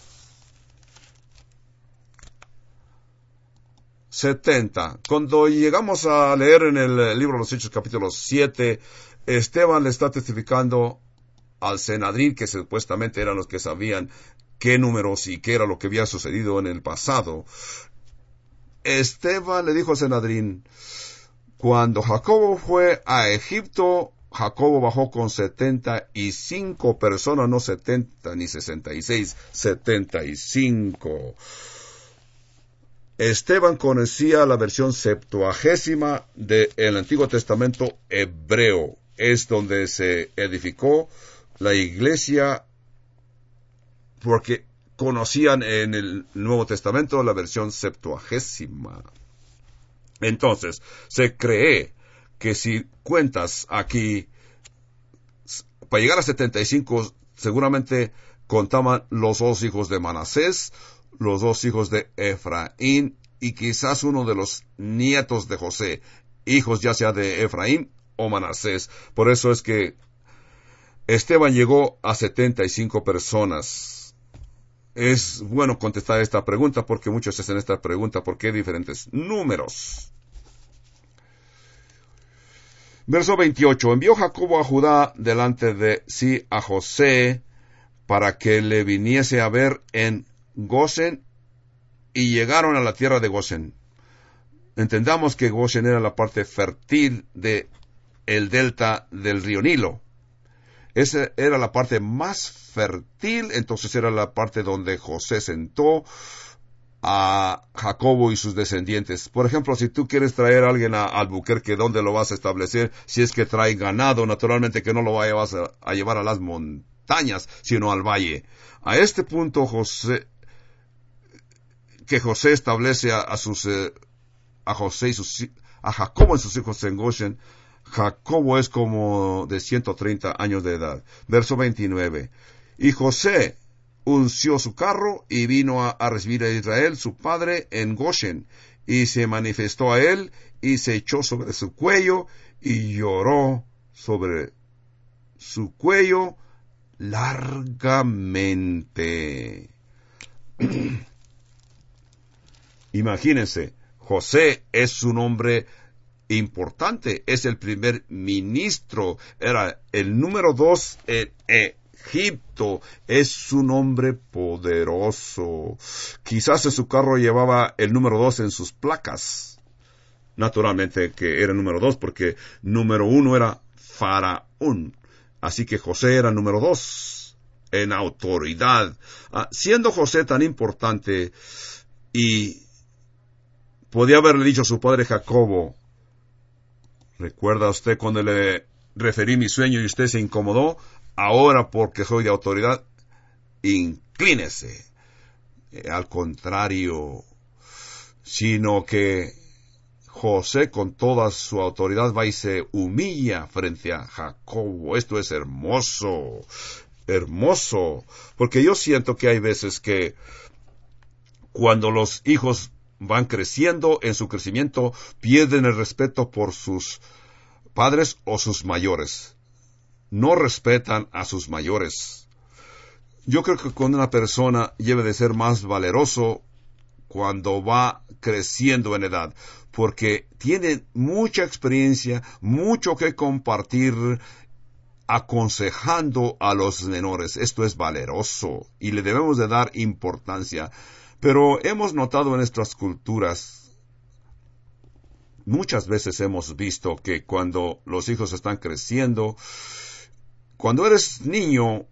setenta. Cuando llegamos a leer en el libro de los Hechos capítulo siete, Esteban le está testificando al Sanedrín, que supuestamente eran los que sabían qué números y qué era lo que había sucedido en el pasado. Esteban le dijo al Sanedrín: cuando Jacobo fue a Egipto, Jacobo bajó con setenta y cinco personas, no setenta ni sesenta y seis, setenta y cinco. Esteban conocía la versión septuagésima del Antiguo Testamento hebreo. Es donde se edificó la iglesia, porque conocían en el Nuevo Testamento la versión septuagésima. Entonces, se cree que si cuentas aquí, para llegar a setenta y cinco, seguramente contaban los dos hijos de Manasés, los dos hijos de Efraín, y quizás uno de los nietos de José, hijos ya sea de Efraín o Manasés. Por eso es que Esteban llegó a setenta y cinco personas. Es bueno contestar esta pregunta, porque muchos hacen esta pregunta: ¿por qué diferentes números? Verso veintiocho. Envió Jacobo a Judá delante de sí a José para que le viniese a ver en Gosén, y llegaron a la tierra de Gosén. Entendamos que Gosén era la parte fértil de el delta del río Nilo. Esa era la parte más fértil, entonces era la parte donde José sentó a Jacobo y sus descendientes. Por ejemplo, si tú quieres traer a alguien a Albuquerque, ¿dónde lo vas a establecer? Si es que trae ganado, naturalmente que no lo vayas a, a llevar a las montañas, sino al valle. A este punto, José, que José establece a, a sus, eh, a José y sus, a Jacobo y sus hijos en Goshen. Jacobo es como de ciento treinta años de edad. Verso veintinueve. Y José unció su carro y vino a, a recibir a Israel, su padre, en Goshen, y se manifestó a él, y se echó sobre su cuello, y lloró sobre su cuello largamente. Imagínense, José es un hombre importante, es el primer ministro, era el número dos en Egipto, es un hombre poderoso. Quizás en su carro llevaba el número dos en sus placas. Naturalmente que era el número dos, porque número uno era Faraón. Así que José era número dos en autoridad. Ah, siendo José tan importante, y podía haberle dicho a su padre Jacobo: ¿recuerda usted cuando le referí mi sueño y usted se incomodó? Ahora, porque soy de autoridad, inclínese. Eh, al contrario, sino que José con toda su autoridad va y se humilla frente a Jacobo. Esto es hermoso, hermoso, porque yo siento que hay veces que cuando los hijos van creciendo, en su crecimiento pierden el respeto por sus padres o sus mayores. No respetan a sus mayores. Yo creo que cuando una persona debe de ser más valeroso cuando va creciendo en edad, porque tiene mucha experiencia, mucho que compartir, aconsejando a los menores. Esto es valeroso y le debemos de dar importancia. Pero hemos notado en nuestras culturas, muchas veces hemos visto que cuando los hijos están creciendo, cuando eres niño,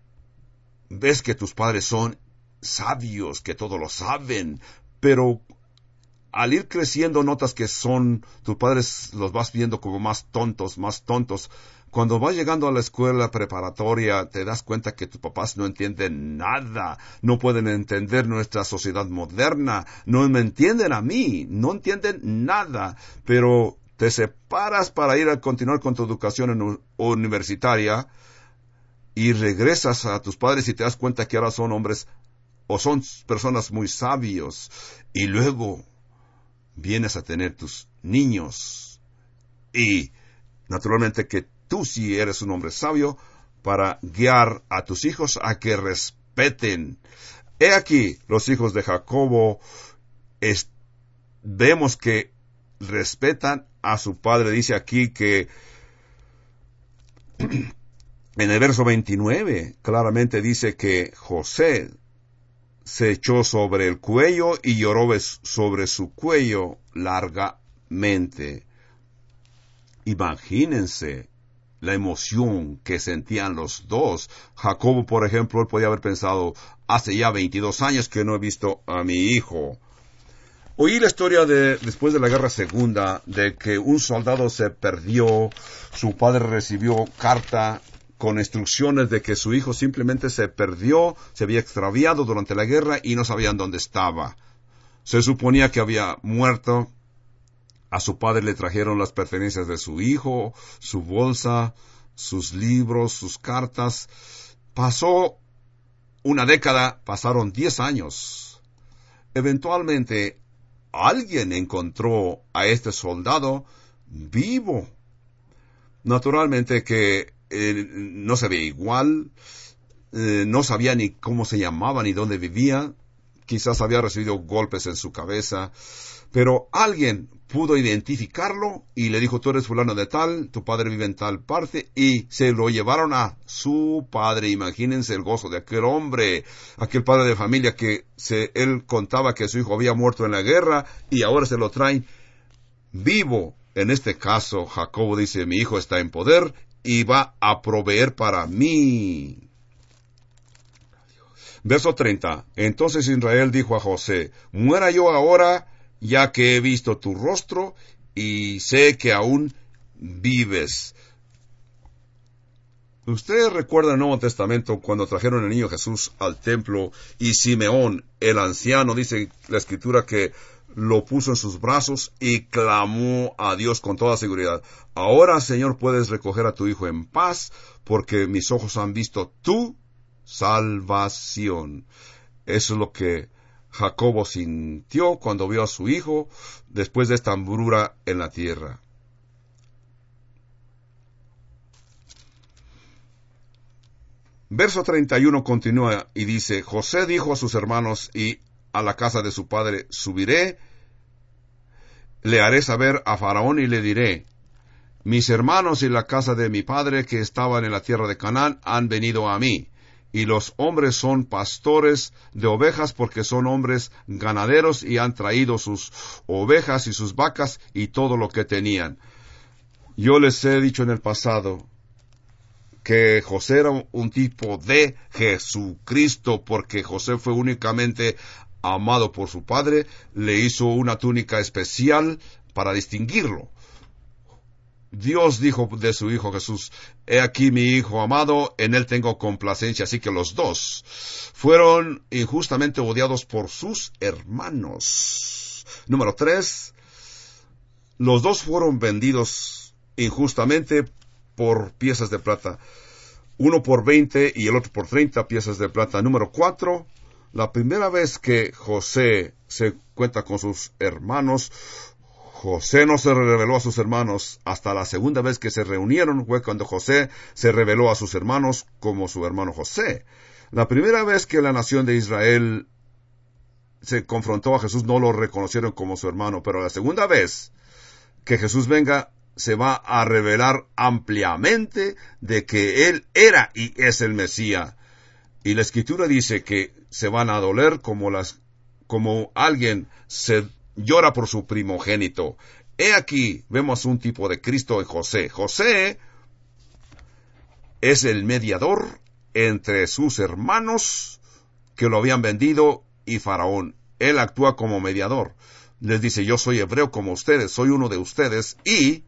ves que tus padres son sabios, que todo lo saben, pero al ir creciendo notas que son, tus padres los vas viendo como más tontos, más tontos. Cuando vas llegando a la escuela preparatoria, te das cuenta que tus papás no entienden nada, no pueden entender nuestra sociedad moderna, no me entienden a mí, no entienden nada, pero te separas para ir a continuar con tu educación universitaria y regresas a tus padres y te das cuenta que ahora son hombres o son personas muy sabios, y luego vienes a tener tus niños y naturalmente que tú sí eres un hombre sabio para guiar a tus hijos a que respeten. He aquí los hijos de Jacobo, es, vemos que respetan a su padre. Dice aquí que en el verso veintinueve claramente dice que José se echó sobre el cuello y lloró sobre su cuello largamente. Imagínense la emoción que sentían los dos. Jacobo, por ejemplo, él podía haber pensado, hace ya veintidós años que no he visto a mi hijo. Oí la historia de, después de la Guerra Segunda, de que un soldado se perdió, su padre recibió carta con instrucciones de que su hijo simplemente se perdió, se había extraviado durante la guerra y no sabían dónde estaba. Se suponía que había muerto. A su padre le trajeron las pertenencias de su hijo, su bolsa, sus libros, sus cartas. Pasó una década, pasaron diez años. Eventualmente, alguien encontró a este soldado vivo. Naturalmente que eh, no se veía igual, eh, no sabía ni cómo se llamaba ni dónde vivía. Quizás había recibido golpes en su cabeza, pero alguien pudo identificarlo y le dijo, tú eres fulano de tal, tu padre vive en tal parte, y se lo llevaron a su padre. Imagínense el gozo de aquel hombre, aquel padre de familia que se, él contaba que su hijo había muerto en la guerra y ahora se lo traen vivo. En este caso, Jacobo dice, mi hijo está en poder y va a proveer para mí. Verso treinta. Entonces Israel dijo a José, muera yo ahora, ya que he visto tu rostro y sé que aún vives. Ustedes recuerdan el Nuevo Testamento cuando trajeron al niño Jesús al templo y Simeón, el anciano, dice la Escritura que lo puso en sus brazos y clamó a Dios con toda seguridad. Ahora, Señor, puedes recoger a tu hijo en paz, porque mis ojos han visto tu salvación. Eso es lo que Jacobo sintió cuando vio a su hijo después de esta hambruna en la tierra. Verso treinta y uno continúa y dice, José dijo a sus hermanos y a la casa de su padre, subiré, le haré saber a Faraón y le diré, mis hermanos y la casa de mi padre que estaban en la tierra de Canaán han venido a mí. Y los hombres son pastores de ovejas porque son hombres ganaderos y han traído sus ovejas y sus vacas y todo lo que tenían. Yo les he dicho en el pasado que José era un tipo de Jesucristo porque José fue únicamente amado por su padre, le hizo una túnica especial para distinguirlo. Dios dijo de su Hijo Jesús, he aquí mi Hijo amado, en él tengo complacencia. Así que los dos fueron injustamente odiados por sus hermanos. Número tres, los dos fueron vendidos injustamente por piezas de plata. Uno por veinte y el otro por treinta piezas de plata. Número cuatro, la primera vez que José se cuenta con sus hermanos, José no se reveló a sus hermanos. Hasta la segunda vez que se reunieron fue cuando José se reveló a sus hermanos como su hermano José. La primera vez que la nación de Israel se confrontó a Jesús no lo reconocieron como su hermano, pero la segunda vez que Jesús venga se va a revelar ampliamente de que Él era y es el Mesías. Y la Escritura dice que se van a doler como las, como alguien se llora por su primogénito. He aquí, vemos un tipo de Cristo en José. José es el mediador entre sus hermanos que lo habían vendido y Faraón. Él actúa como mediador. les dice, yo soy hebreo como ustedes, soy uno de ustedes, y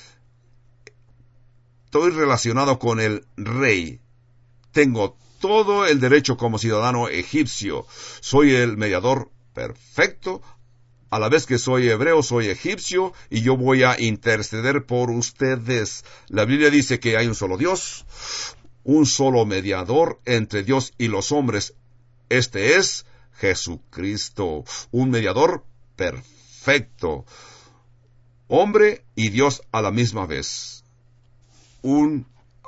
estoy relacionado con el rey. Tengo todo el derecho como ciudadano egipcio. Soy el mediador perfecto. A la vez que soy hebreo, soy egipcio, y yo voy a interceder por ustedes. La Biblia dice que hay un solo Dios, un solo mediador entre Dios y los hombres. Este es Jesucristo, un mediador perfecto. Hombre y Dios a la misma vez. Un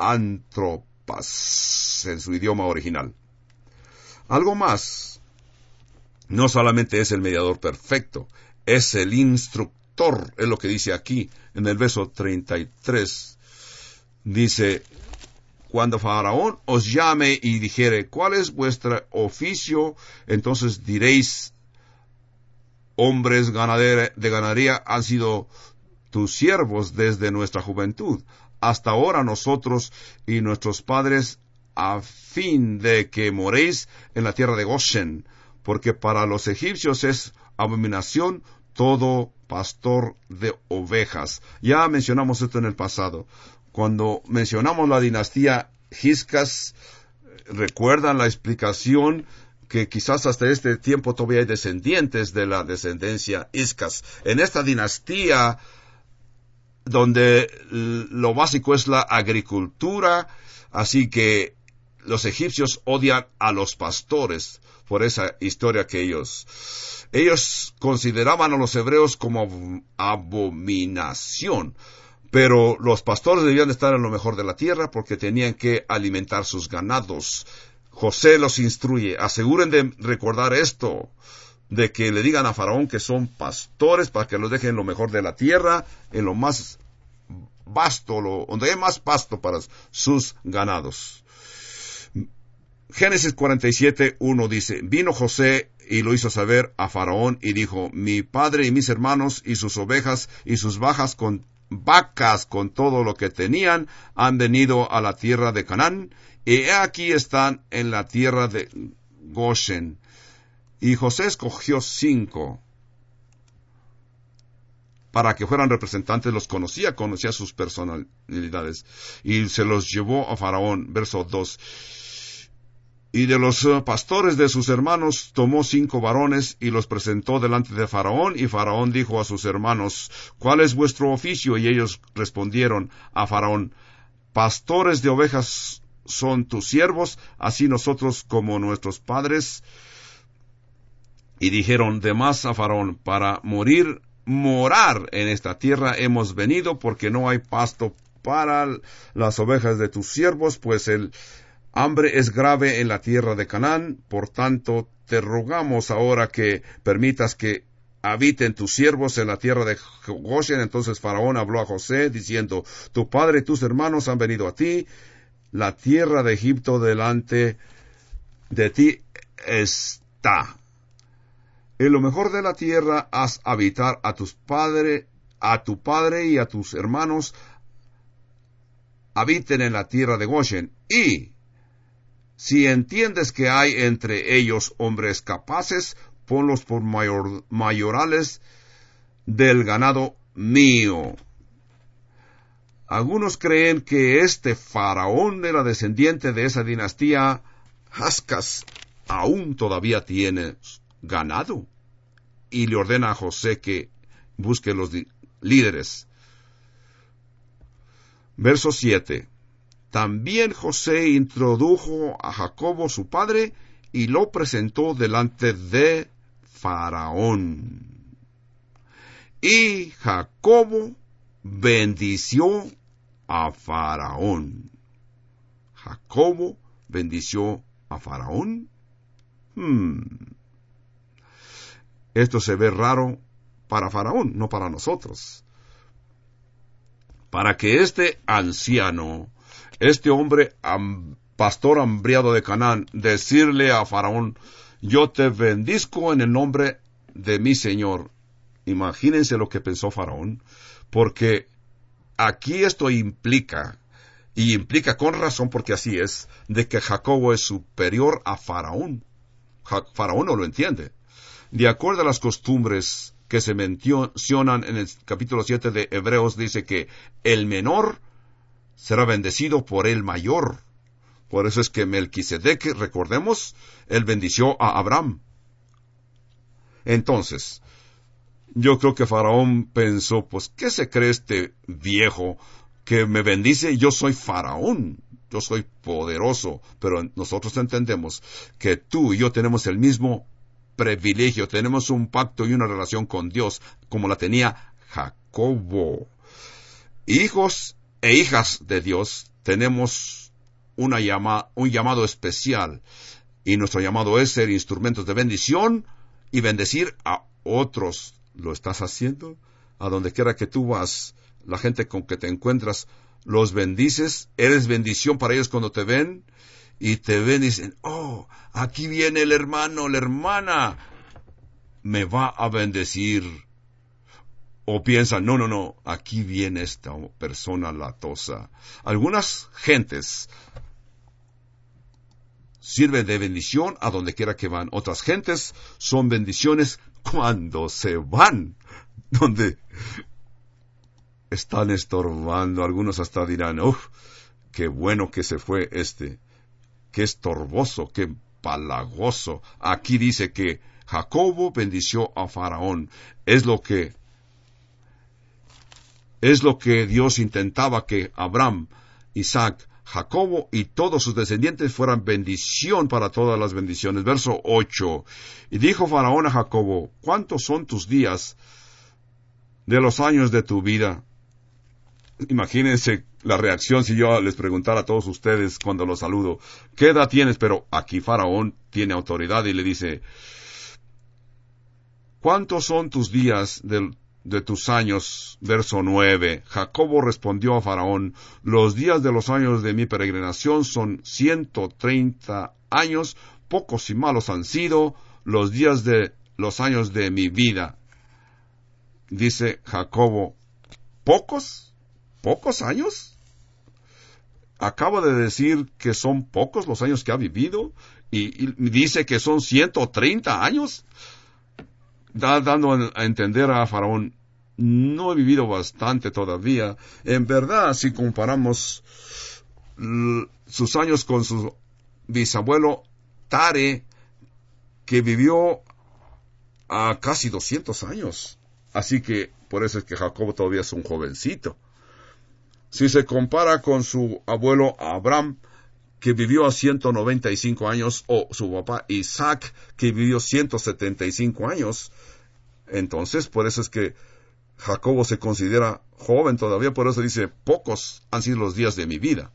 antropas en su idioma original. Algo más. No solamente es el mediador perfecto, es el instructor, es lo que dice aquí en el verso treinta y tres. Dice, cuando Faraón os llame y dijere, ¿cuál es vuestro oficio? Entonces diréis, hombres de ganadería han sido tus siervos desde nuestra juventud, hasta ahora nosotros y nuestros padres, a fin de que moréis en la tierra de Goshen, porque para los egipcios es abominación todo pastor de ovejas. Ya mencionamos esto en el pasado. Cuando mencionamos la dinastía Hiscas, recuerdan la explicación que quizás hasta este tiempo todavía hay descendientes de la descendencia Hiscas. En esta dinastía, donde lo básico es la agricultura, así que los egipcios odian a los pastores por esa historia que ellos... Ellos consideraban a los hebreos como abominación, pero los pastores debían estar en lo mejor de la tierra porque tenían que alimentar sus ganados. José los instruye, aseguren de recordar esto, de que le digan a Faraón que son pastores para que los dejen en lo mejor de la tierra, en lo más vasto, lo, donde hay más pasto para sus ganados. Génesis cuarenta y siete, uno dice, vino José y lo hizo saber a Faraón y dijo, mi padre y mis hermanos y sus ovejas y sus vacas con, vacas con todo lo que tenían han venido a la tierra de Canaán y he aquí están en la tierra de Goshen. Y José escogió cinco para que fueran representantes, los conocía, conocía sus personalidades y se los llevó a Faraón. Verso dos. Y de los uh, pastores de sus hermanos tomó cinco varones y los presentó delante de Faraón. Y Faraón dijo a sus hermanos, ¿cuál es vuestro oficio? Y ellos respondieron a Faraón, pastores de ovejas son tus siervos, así nosotros como nuestros padres. Y dijeron demás a Faraón, para morir, morar en esta tierra hemos venido, porque no hay pasto para las ovejas de tus siervos, pues el hambre es grave en la tierra de Canaán. Por tanto, te rogamos ahora que permitas que habiten tus siervos en la tierra de Goshen. Entonces Faraón habló a José, diciendo, tu padre y tus hermanos han venido a ti, la tierra de Egipto delante de ti está. En lo mejor de la tierra haz habitar a tus padres, a tu padre y a tus hermanos, habiten en la tierra de Goshen, y si entiendes que hay entre ellos hombres capaces, ponlos por mayor, mayorales del ganado mío. Algunos creen que este Faraón era descendiente de esa dinastía Hiscas, aún todavía tiene ganado, y le ordena a José que busque los líderes. Verso siete. También José introdujo a Jacobo su padre y lo presentó delante de Faraón. Y Jacobo bendició a Faraón. Jacobo bendició a Faraón. Hmm. Esto se ve raro para Faraón, no para nosotros. Para que este anciano, este hombre am, pastor hambriado de Canaán, decirle a Faraón, yo te bendizco en el nombre de mi Señor. Imagínense lo que pensó Faraón, porque aquí esto implica, y implica con razón porque así es, de que Jacobo es superior a Faraón. Ja- Faraón no lo entiende. De acuerdo a las costumbres que se mencionan en el capítulo siete de Hebreos, dice que el menor será bendecido por el mayor. Por eso es que Melquisedec, recordemos, él bendició a Abraham. Entonces, yo creo que Faraón pensó, pues, ¿qué se cree este viejo que me bendice? Yo soy Faraón, yo soy poderoso, pero nosotros entendemos que tú y yo tenemos el mismo privilegio, tenemos un pacto y una relación con Dios, como la tenía Jacobo. Hijos e hijas de Dios, tenemos una llama, un llamado especial, y nuestro llamado es ser instrumentos de bendición y bendecir a otros. ¿Lo estás haciendo? A donde quiera que tú vas, la gente con que te encuentras, los bendices, eres bendición para ellos cuando te ven, y te ven y dicen, oh, aquí viene el hermano, la hermana, me va a bendecir. O piensan, no, no, no, aquí viene esta persona latosa. Algunas gentes sirven de bendición a donde quiera que van. Otras gentes son bendiciones cuando se van, donde están estorbando. Algunos hasta dirán, uff, qué bueno que se fue este, qué estorboso, qué palagoso. Aquí dice que Jacobo bendició a Faraón. Es lo que, es lo que Dios intentaba, que Abraham, Isaac, Jacobo y todos sus descendientes fueran bendición para todas las bendiciones. Verso ocho. Y dijo Faraón a Jacobo, ¿cuántos son tus días de los años de tu vida? Imagínense la reacción si yo les preguntara a todos ustedes cuando los saludo, ¿qué edad tienes? Pero aquí Faraón tiene autoridad y le dice, ¿cuántos son tus días del de tus años? Verso nueve. Jacobo respondió a Faraón, los días de los años de mi peregrinación son ciento treinta años, pocos y malos han sido los días de los años de mi vida. Dice Jacobo, ¿pocos? ¿Pocos años? Acabo de decir que son pocos los años que ha vivido, y, y dice que son ciento treinta años. Da, dando a entender a Faraón, no he vivido bastante todavía. En verdad, si comparamos l- sus años con su bisabuelo Tare, que vivió a casi doscientos años. Así que, por eso es que Jacobo todavía es un jovencito. Si se compara con su abuelo Abraham, que vivió a ciento noventa y cinco años, o su papá Isaac, que vivió ciento setenta y cinco años, entonces por eso es que Jacobo se considera joven todavía, por eso dice, pocos han sido los días de mi vida,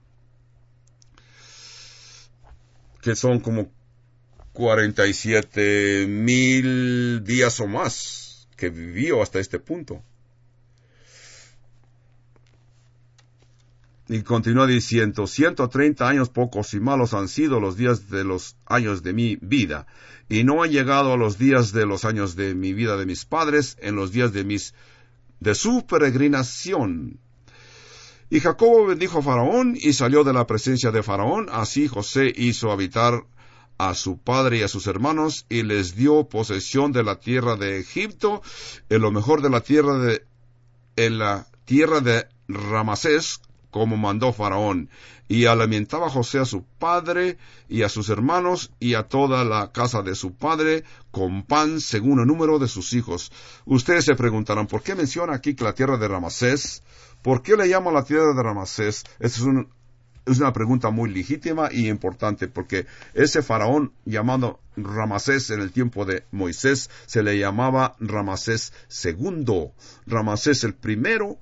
que son como cuarenta y siete mil días o más que vivió hasta este punto. Y continúa diciendo, ciento treinta años pocos y malos han sido los días de los años de mi vida, y no han llegado a los días de los años de mi vida de mis padres, en los días de mis, de su peregrinación. Y Jacobo bendijo a Faraón, y salió de la presencia de Faraón. Así José hizo habitar a su padre y a sus hermanos, y les dio posesión de la tierra de Egipto, en lo mejor de la tierra de, en la tierra de Ramasés, como mandó Faraón, y alimentaba José a su padre y a sus hermanos y a toda la casa de su padre con pan según el número de sus hijos. Ustedes se preguntarán, ¿por qué menciona aquí que la tierra de Ramasés? ¿Por qué le llama la tierra de Ramasés? Esta es, un, es una pregunta muy legítima y importante, porque ese faraón llamado Ramasés en el tiempo de Moisés se le llamaba Ramasés segundo. Ramasés el primero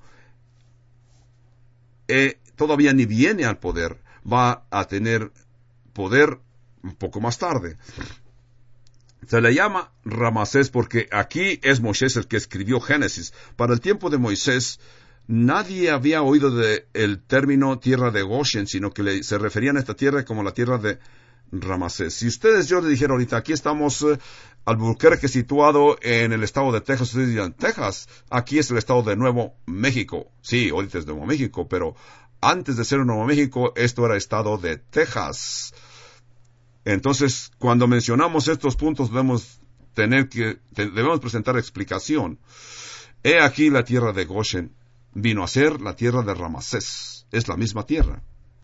Eh, todavía ni viene al poder, va a tener poder un poco más tarde. Se le llama Ramasés porque aquí es Moisés el que escribió Génesis. Para el tiempo de Moisés, nadie había oído del término tierra de Goshen, sino que le, se referían a esta tierra como la tierra de Ramasés. Si ustedes, yo les dijera ahorita, aquí estamos, eh, Albuquerque, situado en el estado de Texas, ustedes dirán, Texas, aquí es el estado de Nuevo México. Sí, ahorita es Nuevo México, pero antes de ser Nuevo México, esto era estado de Texas. Entonces, cuando mencionamos estos puntos, debemos tener que, te, debemos presentar explicación. He aquí la tierra de Goshen vino a ser la tierra de Ramasés. Es la misma tierra.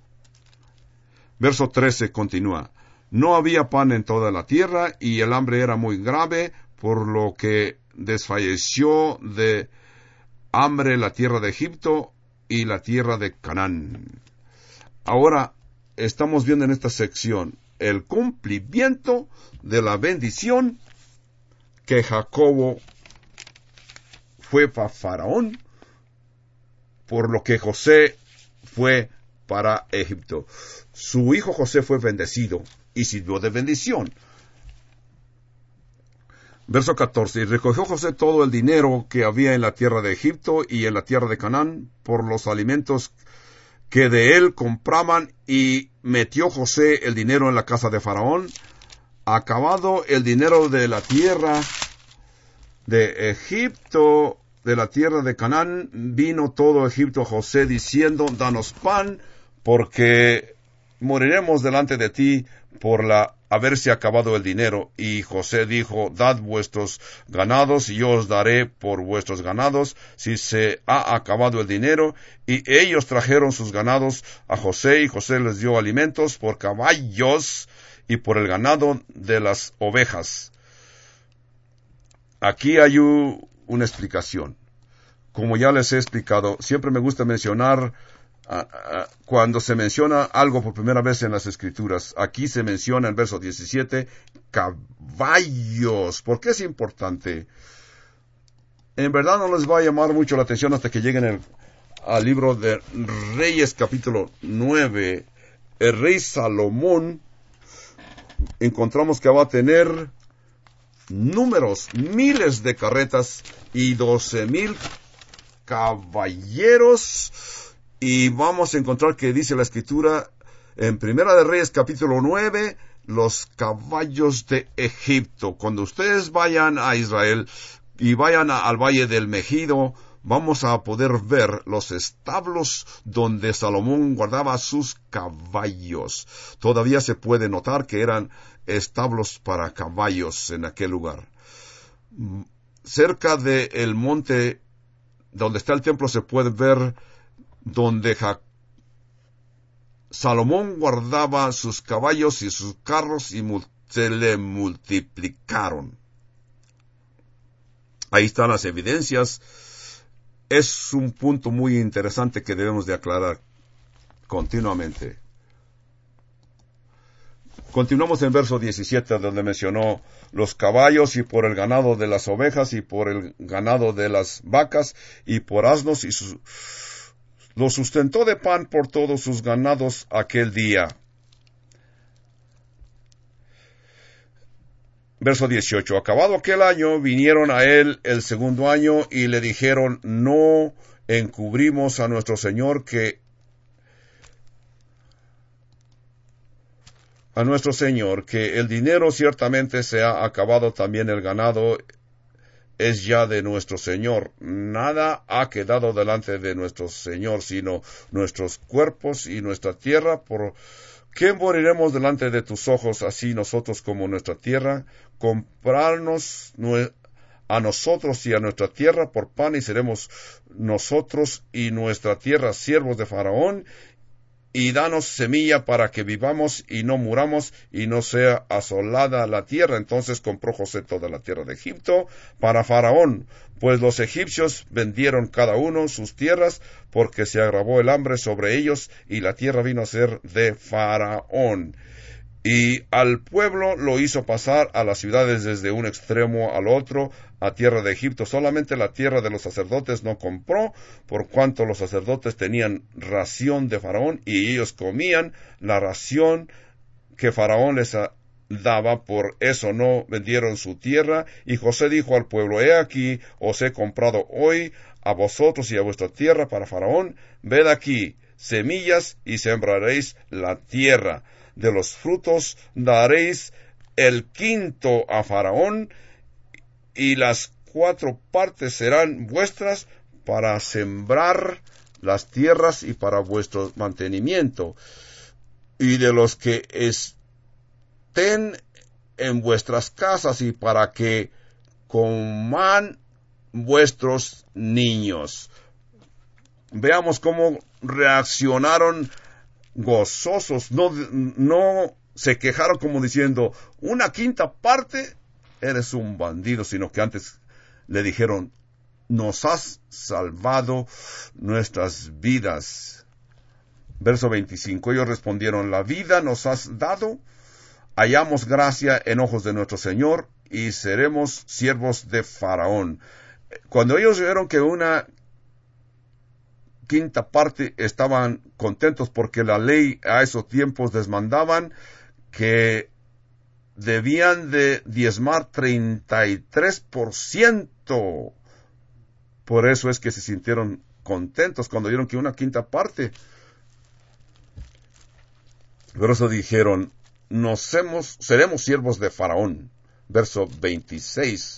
Verso trece continúa. No había pan en toda la tierra, y el hambre era muy grave, por lo que desfalleció de hambre la tierra de Egipto y la tierra de Canaán. Ahora estamos viendo en esta sección el cumplimiento de la bendición que Jacobo fue para Faraón, por lo que José fue para Egipto. Su hijo José fue bendecido y sirvió de bendición. Verso catorce. Y recogió José todo el dinero que había en la tierra de Egipto y en la tierra de Canaán por los alimentos que de él compraban, y metió José el dinero en la casa de Faraón. Acabado el dinero de la tierra de Egipto, de la tierra de Canaán, vino todo Egipto a José diciendo: danos pan, porque moriremos delante de ti por la haberse acabado el dinero. Y José dijo: dad vuestros ganados, y yo os daré por vuestros ganados, si se ha acabado el dinero. Y ellos trajeron sus ganados a José, y José les dio alimentos por caballos y por el ganado de las ovejas. Aquí hay una explicación. Como ya les he explicado, siempre me gusta mencionar Uh, uh, cuando se menciona algo por primera vez en las Escrituras. Aquí se menciona en verso diecisiete caballos. ¿Por qué es importante? En verdad no les va a llamar mucho la atención hasta que lleguen el, al libro de Reyes capítulo nueve. El rey Salomón, encontramos que va a tener números, miles de carretas y doce mil caballeros. Y vamos a encontrar que dice la Escritura en Primera de Reyes capítulo nueve, los caballos de Egipto. Cuando ustedes vayan a Israel y vayan a, al Valle del Megido, vamos a poder ver los establos donde Salomón guardaba sus caballos. Todavía se puede notar que eran establos para caballos en aquel lugar. Cerca del monte donde está el templo se puede ver donde ja- Salomón guardaba sus caballos y sus carros, y mul- se le multiplicaron. Ahí están las evidencias. Es un punto muy interesante que debemos de aclarar continuamente. Continuamos en verso diecisiete, donde mencionó los caballos y por el ganado de las ovejas y por el ganado de las vacas y por asnos, y sus lo sustentó de pan por todos sus ganados aquel día. Verso dieciocho. Acabado aquel año, vinieron a él el segundo año y le dijeron: no encubrimos a nuestro Señor que a nuestro Señor que el dinero ciertamente se ha acabado, también el ganado es ya de nuestro Señor. Nada ha quedado delante de nuestro Señor, sino nuestros cuerpos y nuestra tierra. ¿Por qué moriremos delante de tus ojos, así nosotros como nuestra tierra? Comprarnos a nosotros y a nuestra tierra por pan, y seremos nosotros y nuestra tierra siervos de Faraón. Y danos semilla para que vivamos y no muramos y no sea asolada la tierra. Entonces compró José toda la tierra de Egipto para Faraón, pues los egipcios vendieron cada uno sus tierras, porque se agravó el hambre sobre ellos, y la tierra vino a ser de Faraón. Y al pueblo lo hizo pasar a las ciudades desde un extremo al otro, a tierra de Egipto. Solamente la tierra de los sacerdotes no compró, por cuanto los sacerdotes tenían ración de Faraón, y ellos comían la ración que Faraón les daba. Por eso no vendieron su tierra. Y José dijo al pueblo: he aquí, os he comprado hoy a vosotros y a vuestra tierra para Faraón. Ved aquí semillas, y sembraréis la tierra. De los frutos daréis el quinto a Faraón, y las cuatro partes serán vuestras para sembrar las tierras y para vuestro mantenimiento. Y de los que estén en vuestras casas y para que coman vuestros niños. Veamos cómo reaccionaron gozosos, no, no se quejaron como diciendo, una quinta parte, eres un bandido, sino que antes le dijeron, nos has salvado nuestras vidas. Verso veinticinco, ellos respondieron, la vida nos has dado, hallamos gracia en ojos de nuestro Señor y seremos siervos de Faraón. Cuando ellos vieron que una quinta parte, estaban contentos porque la ley a esos tiempos les mandaban que debían de diezmar treinta y tres por ciento. Por eso es que se sintieron contentos cuando vieron que una quinta parte. Por eso dijeron, nos hemos, seremos siervos de Faraón. Verso veintiséis.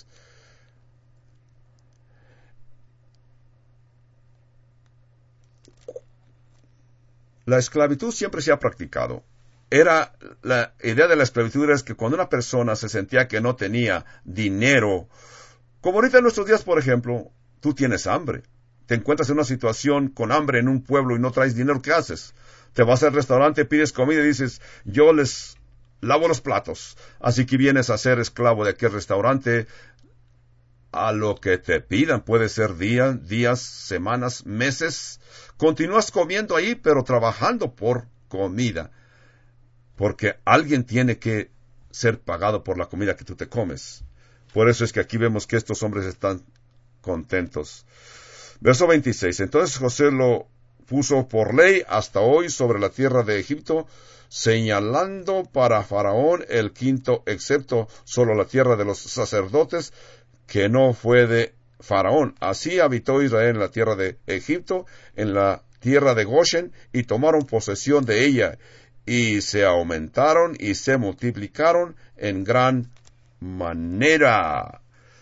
La esclavitud siempre se ha practicado. Era la idea de la esclavitud es que cuando una persona se sentía que no tenía dinero, como ahorita en nuestros días, por ejemplo, tú tienes hambre, te encuentras en una situación con hambre en un pueblo y no traes dinero, ¿qué haces? Te vas al restaurante, pides comida y dices, yo les lavo los platos, así que vienes a ser esclavo de aquel restaurante a lo que te pidan, puede ser días, días, semanas, meses. Continúas comiendo ahí, pero trabajando por comida, porque alguien tiene que ser pagado por la comida que tú te comes. Por eso es que aquí vemos que estos hombres están contentos. Verso veintiséis. Entonces José lo puso por ley hasta hoy sobre la tierra de Egipto, señalando para Faraón el quinto, excepto solo la tierra de los sacerdotes, que no fue de Faraón. Así habitó Israel en la tierra de Egipto, en la tierra de Goshen, y tomaron posesión de ella, y se aumentaron y se multiplicaron en gran manera.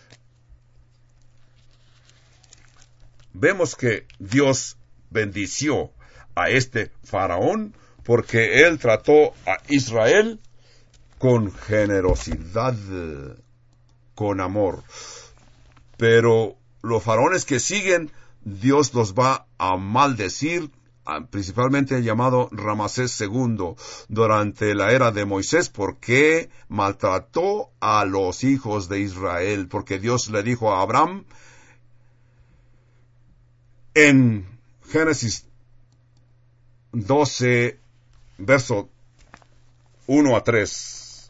Vemos que Dios bendició a este Faraón porque él trató a Israel con generosidad, con amor. Pero los faraones que siguen, Dios los va a maldecir, principalmente el llamado Ramasés segundo, durante la era de Moisés, porque maltrató a los hijos de Israel, porque Dios le dijo a Abraham, en Génesis doce, verso uno a tres,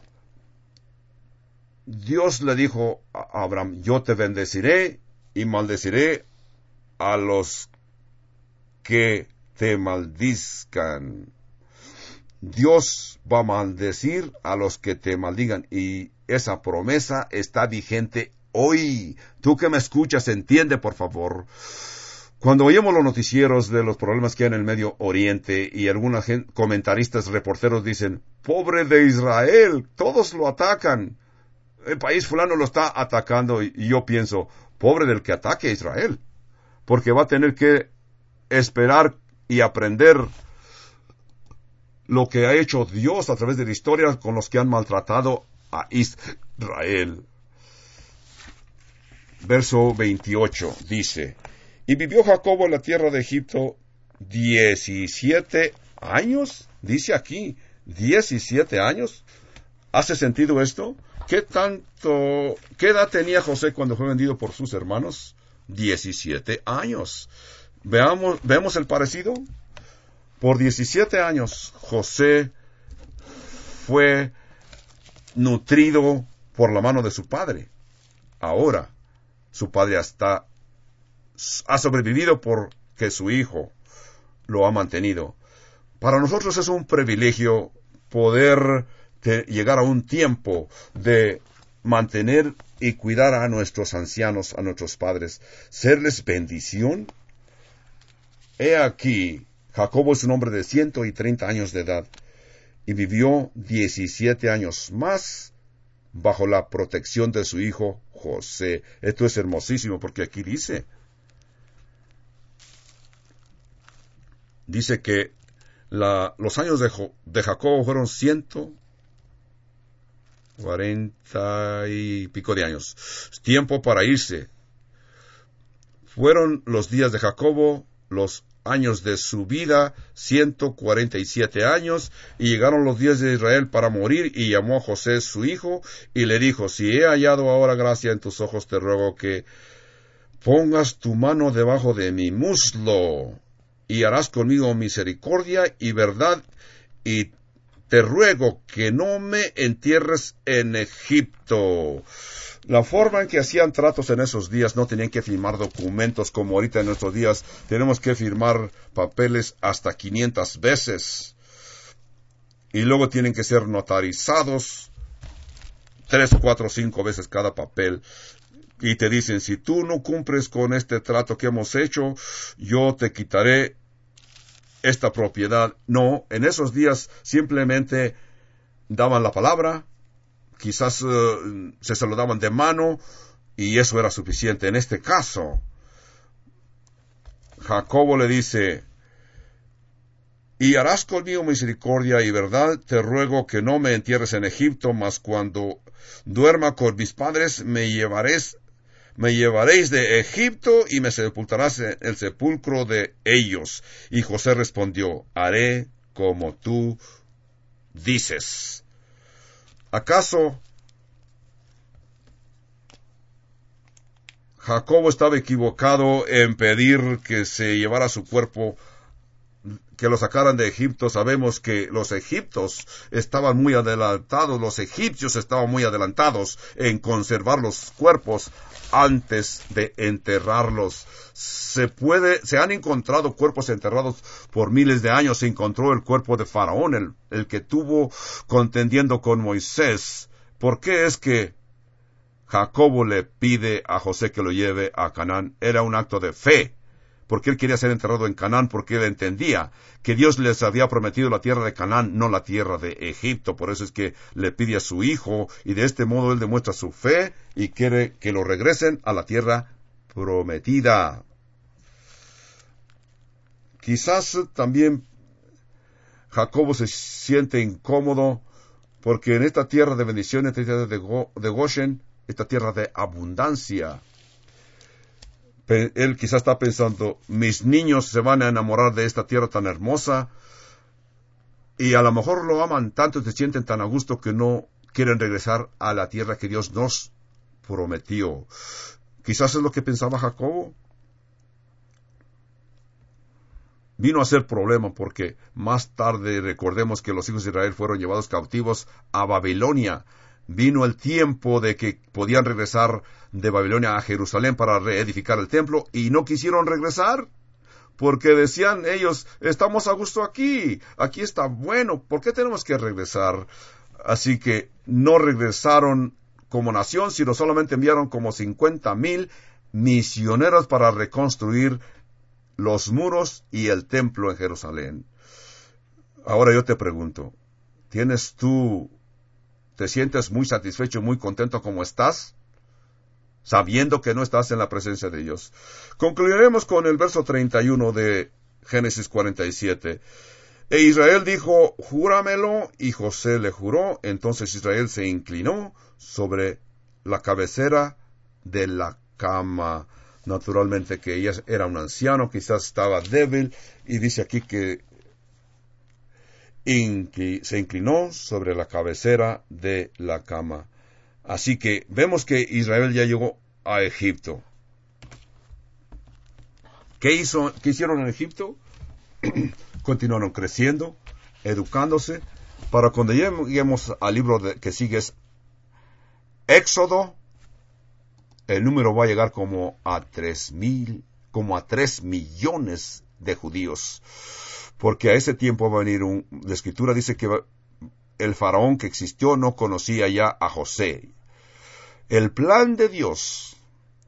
Dios le dijo a Abraham, yo te bendeciré y maldeciré a los que te maldizcan. Dios va a maldecir a los que te maldigan, y esa promesa está vigente hoy. Tú que me escuchas, entiende, por favor. Cuando oímos los noticieros de los problemas que hay en el Medio Oriente y algunos comentaristas, reporteros dicen, pobre de Israel, todos lo atacan. El país fulano lo está atacando, y yo pienso, pobre del que ataque a Israel, porque va a tener que esperar y aprender lo que ha hecho Dios a través de la historia con los que han maltratado a Israel. Verso veintiocho dice, y vivió Jacobo en la tierra de Egipto diecisiete años, dice aquí, diecisiete años. ¿Hace sentido esto? ¿Qué tanto, qué edad tenía José cuando fue vendido por sus hermanos? diecisiete años. Veamos, ¿vemos el parecido? Por diecisiete años José fue nutrido por la mano de su padre. Ahora su padre está, ha sobrevivido porque su hijo lo ha mantenido. Para nosotros es un privilegio poder de llegar a un tiempo de mantener y cuidar a nuestros ancianos, a nuestros padres, serles bendición. He aquí, Jacobo es un hombre de ciento treinta años de edad y vivió diecisiete años más bajo la protección de su hijo José. Esto es hermosísimo porque aquí dice, dice que la, los años de, jo, de Jacobo fueron ciento Cuarenta y pico de años. Tiempo para irse. Fueron los días de Jacobo, los años de su vida, ciento cuarenta y siete años, y llegaron los días de Israel para morir, y llamó a José su hijo, y le dijo, si he hallado ahora gracia en tus ojos, te ruego que pongas tu mano debajo de mi muslo, y harás conmigo misericordia y verdad, y te ruego que no me entierres en Egipto. La forma en que hacían tratos en esos días, no tenían que firmar documentos como ahorita en nuestros días. Tenemos que firmar papeles hasta quinientas veces. Y luego tienen que ser notarizados tres, cuatro, cinco veces cada papel. Y te dicen, si tú no cumples con este trato que hemos hecho, yo te quitaré esta propiedad. No, en esos días simplemente daban la palabra, quizás uh, se saludaban de mano, y eso era suficiente. En este caso, Jacobo le dice, y harás conmigo misericordia y verdad, te ruego que no me entierres en Egipto, mas cuando duerma con mis padres me llevaréis Me llevaréis de Egipto y me sepultarás en el sepulcro de ellos. Y José respondió, haré como tú dices. ¿Acaso Jacobo estaba equivocado en pedir que se llevara su cuerpo, que lo sacaran de Egipto? Sabemos que los egipcios estaban muy adelantados, los egipcios estaban muy adelantados en conservar los cuerpos antes de enterrarlos. Se puede, se han encontrado cuerpos enterrados por miles de años. Se encontró el cuerpo de Faraón, el, el que tuvo contendiendo con Moisés. ¿Por qué es que Jacobo le pide a José que lo lleve a Canaán? Era un acto de fe, porque él quería ser enterrado en Canaán, porque él entendía que Dios les había prometido la tierra de Canaán, no la tierra de Egipto. Por eso es que le pide a su hijo, y de este modo él demuestra su fe y quiere que lo regresen a la tierra prometida. Quizás también Jacobo se siente incómodo, porque en esta tierra de bendición, esta tierra de, Go, de Goshen, esta tierra de abundancia, él quizás está pensando, mis niños se van a enamorar de esta tierra tan hermosa, y a lo mejor lo aman tanto y se sienten tan a gusto que no quieren regresar a la tierra que Dios nos prometió. Quizás es lo que pensaba Jacobo. Vino a ser problema porque más tarde recordemos que los hijos de Israel fueron llevados cautivos a Babilonia. Vino el tiempo de que podían regresar de Babilonia a Jerusalén para reedificar el templo, y no quisieron regresar, porque decían ellos, estamos a gusto aquí, aquí está bueno, ¿por qué tenemos que regresar? Así que no regresaron como nación, sino solamente enviaron como cincuenta mil misioneros para reconstruir los muros y el templo en Jerusalén. Ahora yo te pregunto, ¿tienes tú ¿te sientes muy satisfecho, muy contento como estás, sabiendo que no estás en la presencia de Dios? Concluiremos con el verso treinta y uno de Génesis cuarenta y siete. E Israel dijo, júramelo, y José le juró. Entonces Israel se inclinó sobre la cabecera de la cama. Naturalmente que ella era un anciano, quizás estaba débil, y dice aquí que se inclinó sobre la cabecera de la cama. Así que vemos que Israel ya llegó a Egipto. ¿Qué hizo, qué hicieron en Egipto? Continuaron creciendo, educándose, para cuando lleguemos al libro de, que sigue es Éxodo, el número va a llegar como a tres mil, como a tres millones de judíos. Porque a ese tiempo va a venir un... La Escritura dice que el faraón que existió no conocía ya a José. El plan de Dios.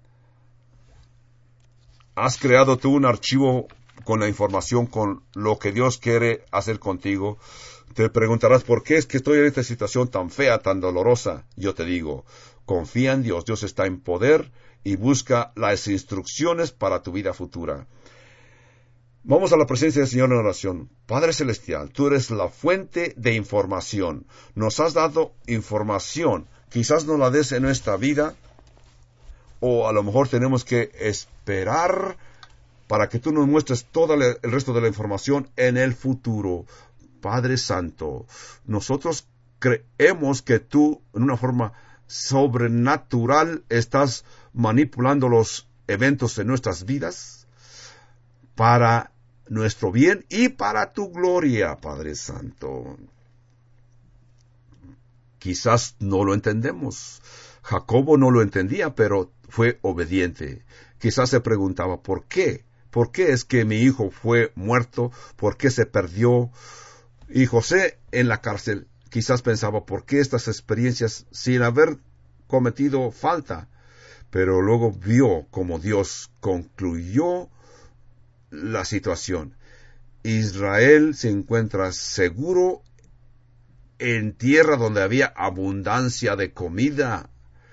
Has creado tú un archivo con la información, con lo que Dios quiere hacer contigo. Te preguntarás, ¿por qué es que estoy en esta situación tan fea, tan dolorosa? Yo te digo, confía en Dios. Dios está en poder y busca las instrucciones para tu vida futura. Vamos a la presencia del Señor en oración. Padre Celestial, tú eres la fuente de información. Nos has dado información. Quizás no la des en nuestra vida, o a lo mejor tenemos que esperar para que tú nos muestres todo el resto de la información en el futuro. Padre Santo, nosotros creemos que tú, en una forma sobrenatural, estás manipulando los eventos en nuestras vidas para nuestro bien y para tu gloria, Padre Santo. Quizás no lo entendemos. Jacobo no lo entendía, pero fue obediente. Quizás se preguntaba, ¿por qué? ¿Por qué es que mi hijo fue muerto? ¿Por qué se perdió? Y José en la cárcel quizás pensaba, ¿por qué estas experiencias sin haber cometido falta? Pero luego vio cómo Dios concluyó la situación. Israel se encuentra seguro en tierra donde había abundancia de comida.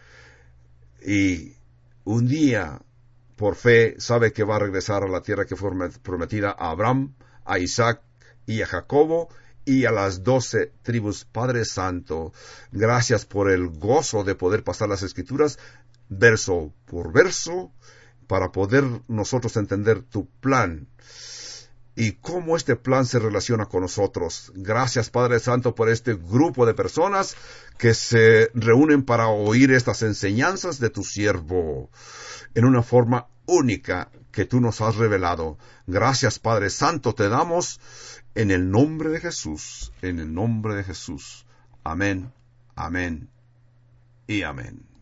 Y un día, por fe, sabe que va a regresar a la tierra que fue prometida a Abraham, a Isaac y a Jacobo, y a las doce tribus. Padre Santo, gracias por el gozo de poder pasar las Escrituras verso por verso, para poder nosotros entender tu plan y cómo este plan se relaciona con nosotros. Gracias, Padre Santo, por este grupo de personas que se reúnen para oír estas enseñanzas de tu siervo en una forma única que tú nos has revelado. Gracias, Padre Santo, te damos en el nombre de Jesús, en el nombre de Jesús. Amén, amén y amén.